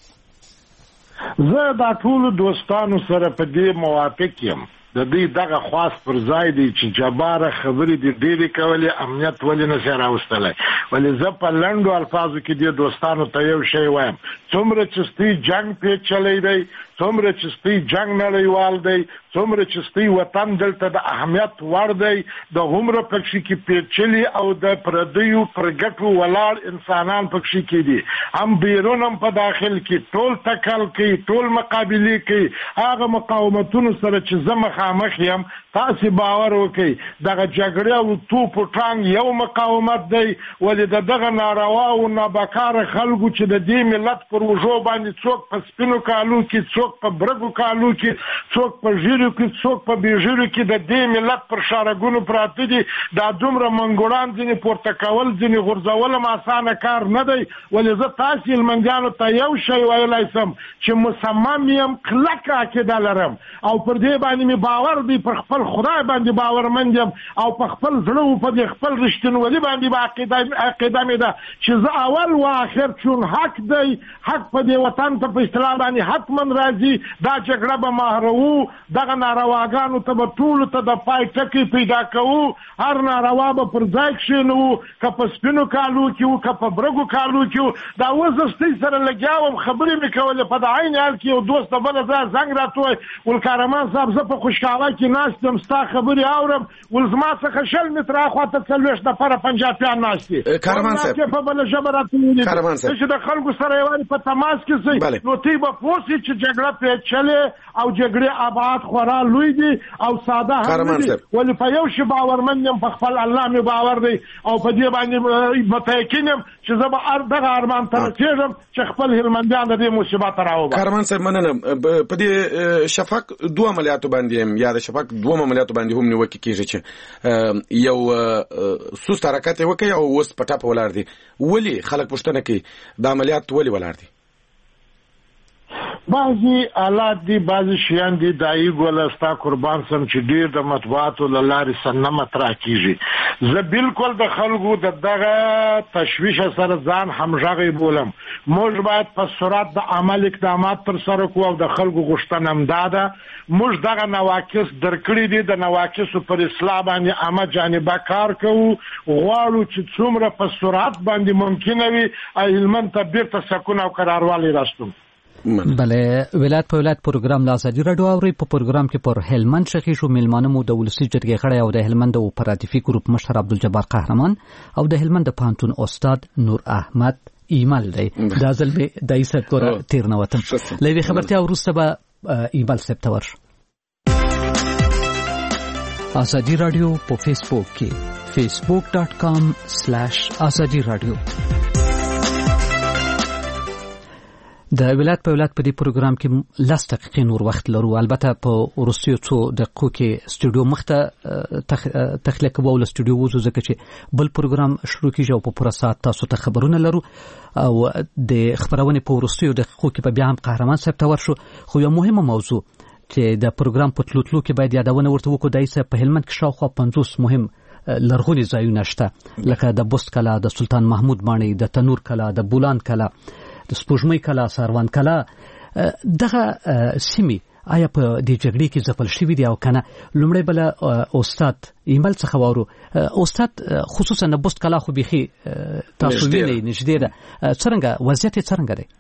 [SPEAKER 8] زه دا ټولو دوستانو سره په دې موافق یم. د دې دغه خواست پر ځای دی چې جباره خبرې دې ډېرې کولې، امنیت ولې نه شي راوستلی. ولې زه په لنډو الفاظو کې دې دوستانو ته یو شی وایم، څومره چې ستوی جنګ پیچلی دی، څومره چې ستوی جنګ نړیوال دی، څومره چې ستوی وطن دلته د اهمیت وړ دی، د هومره پکښې کې پیچلي او د پردیو پر ګټو ولاړ انسانان پکښې کې دي، هم بیرون هم په داخل کې ټول تکل کوي، ټول مقابلې کوي. هغه مقاومتونو سره چې زه مخامخ یم، تاسې باور وکړئ دغه جګړې او توپ و ټانګ یو مقاومت دی. ولې د دغه ناروا او نابکاره خلکو چې د دې ملت پر وژو باندې څوک په سپینو کالو کې، څوک په برګو کالو کې، څوک په ژیرو بیژیرو کې څوک په بیژیرو کې د دې ملت پر شارګونو پراته دي دا دومره منګوړان ځینې پورته کول ځینې غورځول هم اسانه کار نه دی ولې زه تاسې هلمندیانو ته یو شی ویلی سم چې مصمم یم کلکه عقیده لرم او پر دې باندې مې باور دی پر خپل خدای باندې باورمند یم او په خپل زړه و په دې خپل رښتینولي باندې به عقیده مې ده چې زه اول و آخر چون حق دی حق په دې وطن ته په اصطلاح باندې حتما راځي دا جګړه به مهروو دغه نارواګانو ته به ټولو ته د پای ټکي پیدا کوو هر ناروا به پر ځای کښېنوو که په سپینو کالو کې وو که په برګو کالو کې وو دا اوس زه ستاسو سره لګیا وم خبرې مې کولې په د عین حال کې یو دوست د بله ځایه زنګ راته ووایي ول کارمان صاحب زه په خوشحاله کې ناست یم ستا خبرې اورم ول زما څخه شل متره اخوا ته څلوېښت نفره پنجابیان ناست دي
[SPEAKER 7] کارمان صاحب
[SPEAKER 8] په بله ژبه راته ولیدل
[SPEAKER 7] کارمان صاحب
[SPEAKER 8] چې د خلکو سره یوازې په تماس کې سئ نو تی به پوه سئ چې جګړه پیچلې او جګړې ابعاد خورا لوی دي او ساده هم نه دي ولې په یو شي باورمند یم په خپل الله مې باور دی او په دې باندې متیقن یم چې زه به دغه ارمان ته رسېږم چې خپل هلمندیان د دې مصیبت راوباسم.
[SPEAKER 7] کارمان صاحب مننه. په دې شفاق دوه عملیاتو باندې یا د شفاق دوه عملیاتو باندې هم نیوکه کیږي چې یو سست حرکت وکړي او اوس په ټاپ ولاړ دي ولی خلک پوښتنه کوي د عملیات ولی ولاړ دي؟
[SPEAKER 8] بعضی آلات دي بعضی شیان دي دایي ګوله ستا قربان سم چې ډیر د مطبوعاتو له لارې سنه مطرح کیږي زه بالکل د خلکو د دغه تشویش سره ځان همغږی بولم موږ باید په سرعت د عمل اقدامات تر سره کوو او د خلکو غوښتنه همدا ده موږ دغه نواقص درکړي دي د نواقصو پر اصلاح باندې عامه جانبه کار کوو غواړو چې څومره په سرعت باندې ممکنه وي هلمند ته بیرته سکون او قراروالی راستو.
[SPEAKER 1] بله ولایت په ولایت پروګرام لا ازادي راډیو اوري په پروګرام کې پر هلمند شخي شو میلمانه مو د ولسی جرګې غړی او د هلمند اپراتیفي ګروپ مشر عبدالجبار قهرمان او د هلمند پانتون استاد نور احمد ایمل دی دا ځل به د ایسه کور تیر نه وته لوي خبرتیا ورسته به ایمل سپتور ازادي راډیو په فیسبوک کې facebook dot com slash azadi radio د ولایت په ولایت په دې پروګرام کې لاس دقیقې نور وخت لرو البته په ورستیو څو دقیقو کې سټوډیو مخته تخلیق کوو له سټوډیو وځو ځکه چې بل پروګرام شروع کیږي او په پوره ساعت تاسو ته خبرونه لرو او د خبرونه په ورستیو دقیقو کې په بیا هم قهرمان صاحب ته ورشو خو یو مهمه موضوع چې د پروګرام په تلوتلو کې باید یادونه ورته وکړو دایسه په هلمند کې شاوخوا پنځوس مهم لرغوني ځایونه شته لکه د بست کلا د سلطان محمود ماڼۍ د تنور کلا د بولان کلا د سپوږمۍ کلا ساروان کلا دغه سیمې آیا په دې جګړې کې ځپل شوي دي او کنه لومړی بل استاد ایمل څخه وورو استاد خصوصا د بست کلا خو بيخي تاسو وینئ نږدې ده څنګه وضعیت څنګه دی؟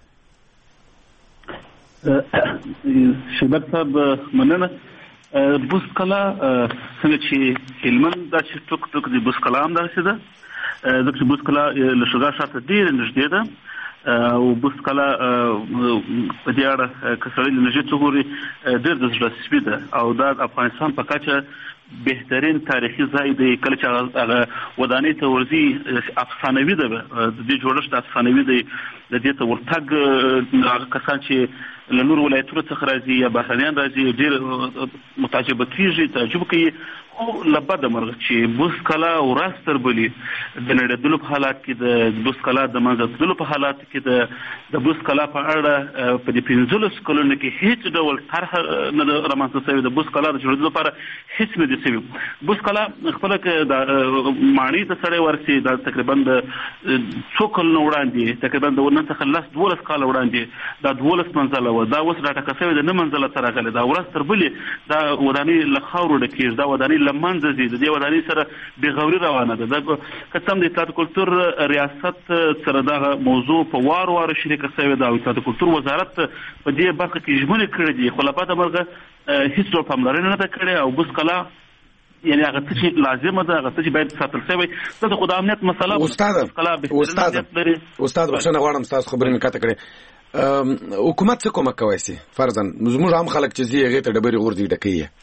[SPEAKER 9] شباب صاحب مننه بست کلا څنګه چې هلمند دا چې ټوک ټوک د بست کلا هم داسې ده ځکه چې بست کلا له شوګا شاته ډېره نږدې ده او بست کلا په دې اړه کسړې لږه څوري ډېر د زړه سپي ده او دا افغانستان په کچه بهترین تاریخي ځای دی کله چې هغه ودانۍ ته ورځي افسانوي ده د دې جوړښت افسانوي دی د دې ته ورتګ هغه کسان چې له نور ولایتونو څخه راځي یا بهرنیان راځي ډېر متعجبه کېږي تعجب کوي خو له بده مرغه چې بست کلا ورځ تر بلې د نړېدلو په حالات کې د بست کلا د منځه تللو په حالات کې د د بست کلا په اړه په دې پنځلس کلونو کې هیڅ ډول طرح نه رامنځته شوې د بست کلا د جوړېدو لپاره هیڅ نه دي شوي بست کلا خپله د ماڼۍ ته سړی ورسي دا تقریبا د څو کلونو وړاندې تقریبا د نن څخه لس دولس کاله وړاندې دا دولس منزله وه دا اوس راټاکه شوې ده نه منزله ته راغلې دا ورځ تر بلې دا ودانۍ له خاورو ډکېږي دا ودانۍ لمنځه ځي د دې ودانۍ سره بېغوري روانه ده دا که څه هم د اطلاعات کلتور ریاست سره دغه موضوع په وار وار شریکه شوې ده او اطلاعات کلتور وزارت په دې برخه کې ژمنې کړې دي خو له بده مرغه هېڅ ډول پاملرنه نه ده کړې او بست کلا یعنی هغه څه چې لازمه ده هغه څه چې باید ساتل شوی دلته خو د امنیت مسله
[SPEAKER 7] استاد استاد استاد بخښنه غواړم ستاسو خبرې مې قطع کړې حکومت څه کومک کوی سي فرضاً زموږ عام خلک چې ځي هغې ته ډبرې غورځي ډکوي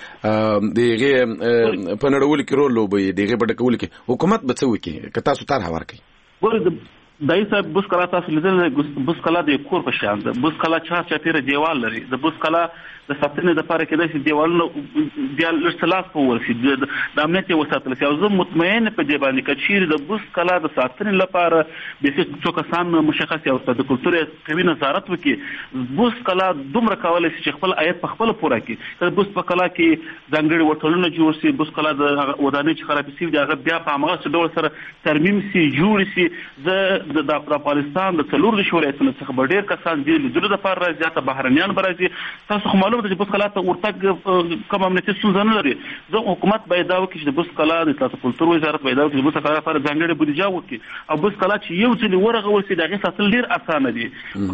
[SPEAKER 7] دغه په نړول کې رول لوبي دغه په ډکول کې حکومت به څه وکړي که تاسو طرح ورکړي
[SPEAKER 9] ګوره دای صاحب بوس کلا تاسو لیدل بوس کلا د کور په شان ده. بوس کلا چا چاپیره دیوال لري. د بوس کلا د ساتنې لپاره کې د دیوالونو بیا لړسلاس په ورسي د امنیت وساتل شي. او زه مطمئن په دې باندې چې چیرې د بوس کلا د ساتنې لپاره به څو کسان مشخص او د کلتور قوي نظارت وکړي. بوس کلا دومره کولای شي چې خپل آیت په خپل پوره کړي. د بوس په کلا کې ځانګړي وټلونه جوړ شي. بوس کلا د ودانۍ چې خراب شي هغه بیا په هغه ډول سره ترمیم شي جوړ شي. زه د افغانستان د څلور ولایتونو څخه ډېر کسان دي لیدلو لپاره راځي، ځکه بهرنیان به راځي. تاسو خو معلومه ده چې بوس کلا ته ورتګ کوم امنیتي ستونزه نه لري. زه حکومت باید دا وکړي چې د بوس کلا د تاسو کلتور وزارت باید دا وکړي چې بوس کلا لپاره ځانګړې بودیجه وکړي او بوس کلا چې یو ځل ورغول شي د هغې ساتل ډېر اسانه دي.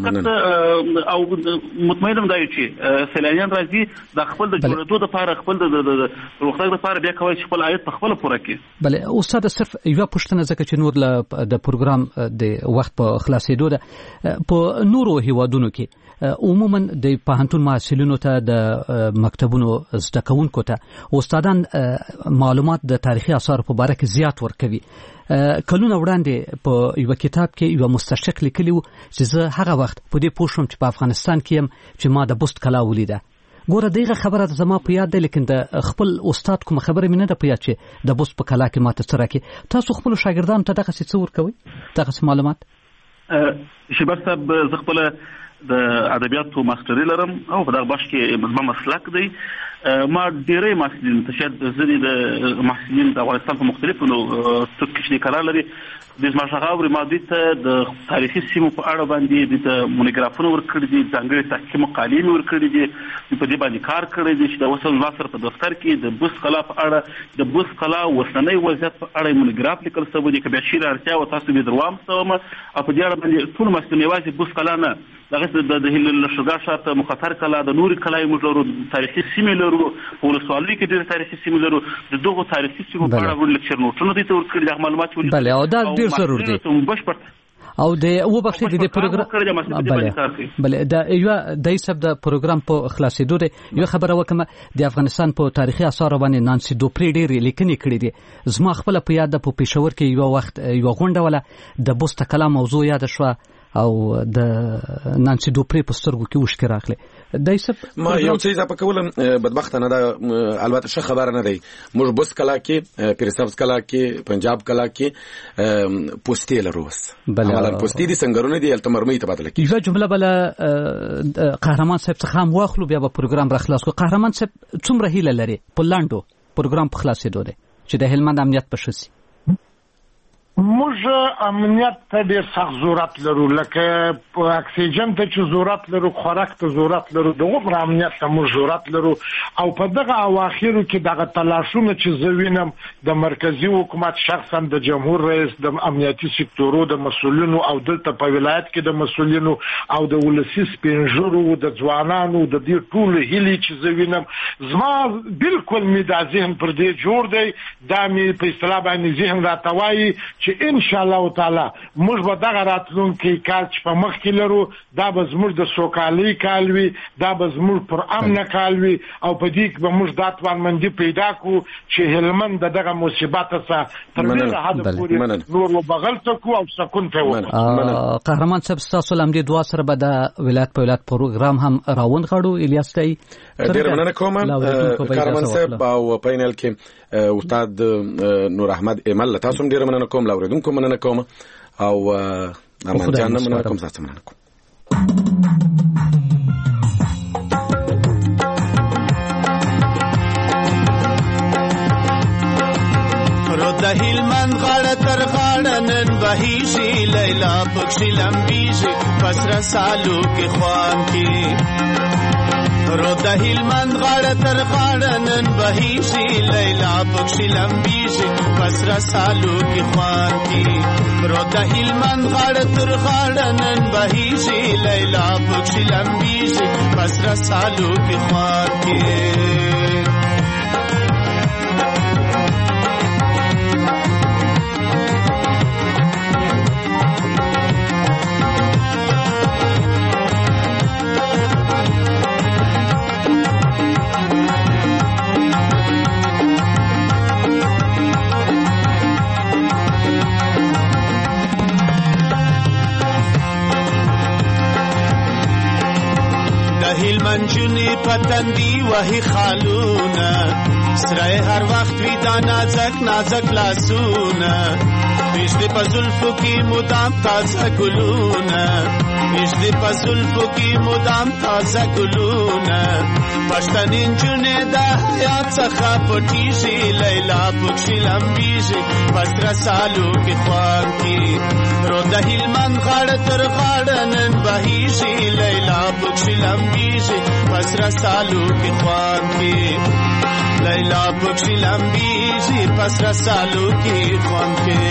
[SPEAKER 9] فقط او مطمئن یم دا چې سیلانیان راځي د خپل د جوړېدو لپاره خپل د روغتیا لپاره بیا کولی چې خپل عاید په خپله پوره کړي.
[SPEAKER 1] بله استاد صرف یوه پوښتنه ځکه چې نور د پروګرام د وخت په خلاصېدو ده په نورو هیوادونو کې عموما د پوهنتون محصلینو ته د مکتبونو زده کوونکو ته استادان معلومات د تاریخي آثارو په باره کې زیات ورکوي. کلونه وړاندې په یو کتاب کې یو مستشرق لیکلی و چې زه هغه وخت په دې پوه شوم چې په افغانستان کې یم چې ما د بست کلا ولیده. ګوره دغه خبره زما په یاد ده، لیکن د خپل استاد کوم خبره مې نه ده په یاد چې د بست په کلا کې ماته څه راکړي. تاسو خپلو شاګردانو ته دغسې څه ورکوئ، دغسې معلومات؟
[SPEAKER 9] شیبر صاحب زه خپله د ادبیاتو ماستري لرم او په دغه بخش کې زما مسلک دی. ما ډېری محصلین ته شاید ځینې د محصلین د افغانستان په مختلفو ټکو کې کار لري. د زما څخه اوري ما دوی ته د تاریخي سیمو په اړه باندې دوی ته مونوګرافونه ورکړي دي، ځانګړي تحقیقي مقالې مې ورکړي دي. دوی په دې باندې کار کړی دی چې د اوس زما سره په دفتر کې د بوس کلا په اړه د بوس کلا اوسنی وضعیت په اړه مونوګراف لیکل شوی دی. که بیا شیره اړتیا وه تاسو بې دروام شوم او په دې اړه باندې ټول محصلین یوازې بوس کلا نه دغه د لښکرګاه ښار ته مخاطر کلا د نورې کلا موږ لرو، تاریخي سیمې لرو، په ولسوالۍ کې ډېرې تاریخي سیمې لرو. د دغو تاریخي سیمو په اړه لیکچر نوټونه دوی ته ورکړي دي، معلومات ولیدل.
[SPEAKER 1] بله او دا ډېر ضرور دی. او د وبخښئ د دې پروګرام بله د یوه د حساب د پروګرام په خلاصېدو دی یوه خبره وکړم. د افغانستان په تاریخي آثارو باندې نانسي دوپرې ډېرې لیکنې کړي دي. زما خپله په یاد ده په پېښور کې یوه وخت یوه غونډه وله د بست کلا موضوع یاده شوه او د نانسي دوپرې په سترګو کې اوښکې راغلې. د حساب
[SPEAKER 7] ما یو څه اضافه کولم، بدبختانه دا البته ښه خبره نه دی. موږ بست کلا کې، پیرسبز کلا کې، پنجاب کلا کې پوستې لرو. عملاً پوستې دي، سنګرونه دي، هلته مرمۍ تبادله کېږي.
[SPEAKER 1] یوه جمله بله قهرمان صاحب څخه هم واخلو بیا به پروګرام را خلاص کړو. قهرمان صاحب څومره هیله لري په لنډو پروګرام په خلاصېدو دی چې د هلمند امنیت به ښه شي؟
[SPEAKER 8] موږ امنیت ته ډېر سخت ضرورت لرو، لکه په اکسیجن ته چې ضرورت لرو، خوراک ته ضرورت لرو، دغه امنیت ته موږ ضرورت لرو. او په دغه اواخرو کې دغه تلاشونه چې زه وینم د مرکزی حکومت شخصا د جمهور رئیس، د امنیتي سکتورو د مسؤلینو او دلته په ولایت کې د مسؤلینو او د ولسي سپینږیرو د ځوانانو د دې ټولو هیلې چې زه وینم، زما بالکل مې دا ذهن پر دې جوړ دی. دا مې په اصطلاح باندې ذهن راته وایي چې ان شاء الله تعالی موږ به دغه راتلونکي کال چې په مخ کې لرو دا به زموږ د سوکالۍ کال وي، دا به زموږ پر امنه کال وي او په دې کې به موږ دا توانمندي پیدا کړو چې هلمند د دغه مصیبت څخه تر ډېره حده پورې نور وبغل ته کړو او سکون ته وکړو.
[SPEAKER 1] قهرمان صاحب ستاسو له همدې دعا سره به د ولایت په ولایت پروګرام هم راونغاړو. الیاس تی
[SPEAKER 7] ډېره مننه کوم قهرمان صاحب او پینل کې استاد نور احمد ایمل، تاسو هم ډېره مننه کوم. لاوریدونکو مننه کوم او امان جان مننه کوم. تاسو مننه کوم.
[SPEAKER 13] رو د هلمند غاړه تر غاړه نن بهیږي، لیلا پکښې لمبیږي پسره سالو کې خوان کې. رو د هلمند غاړه تر غاړه نن بهیږي، لیلا پکښې لمبیږي پسره سالو کې خوان کې. رو د هلمند غاړه تر غاړه نن بهیږي، لیلا پکښې لمبیږي پسره سالو کې خوان کې. هلمند جونې پتندي وهي خالونه سره هر وخت وی دا نازک نازک لاسونه پښې په زلفو کې مدام تازه ګلونه پښې په زلفو کې مدام تازه ګلونه پښتنې جونې د حیات څخه پټیږي لیلا پکښې لمبیږي پسره سالو کې خوان کې رو د هلمند غاړه تر غاړه نن بهیږي لیلا پکښې لمبیږي پسره سالو کې خوان کې لیلا پکښې لمبیږي پسره سالو کې خوان کې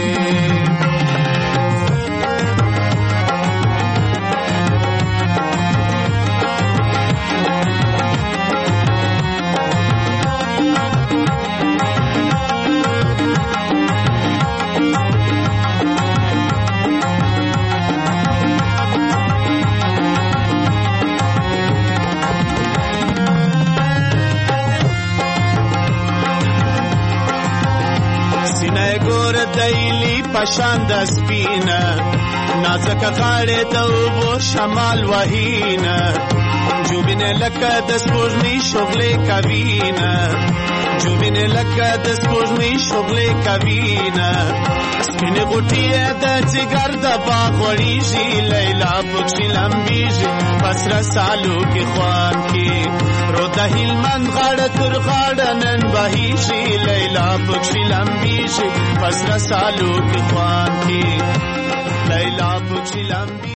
[SPEAKER 13] دیلی پشان د سپینا نازک غاړه د وبو شمال وهینا جوبینه لکه د سپوږمۍ شغلې کوینا جوبینه لکه د سپوږمۍ شغلې کوینا سپینې غوټې د جګر د باغ وړيږي لیلا پکښې لمبیږي پسره سالو کې خوان کې رو د هلمند غاړه تر غاړه نن بهیږي لیلا پکښې لمبیږي پسره سالو کې خوان کې لیلا پکښې لمبیږي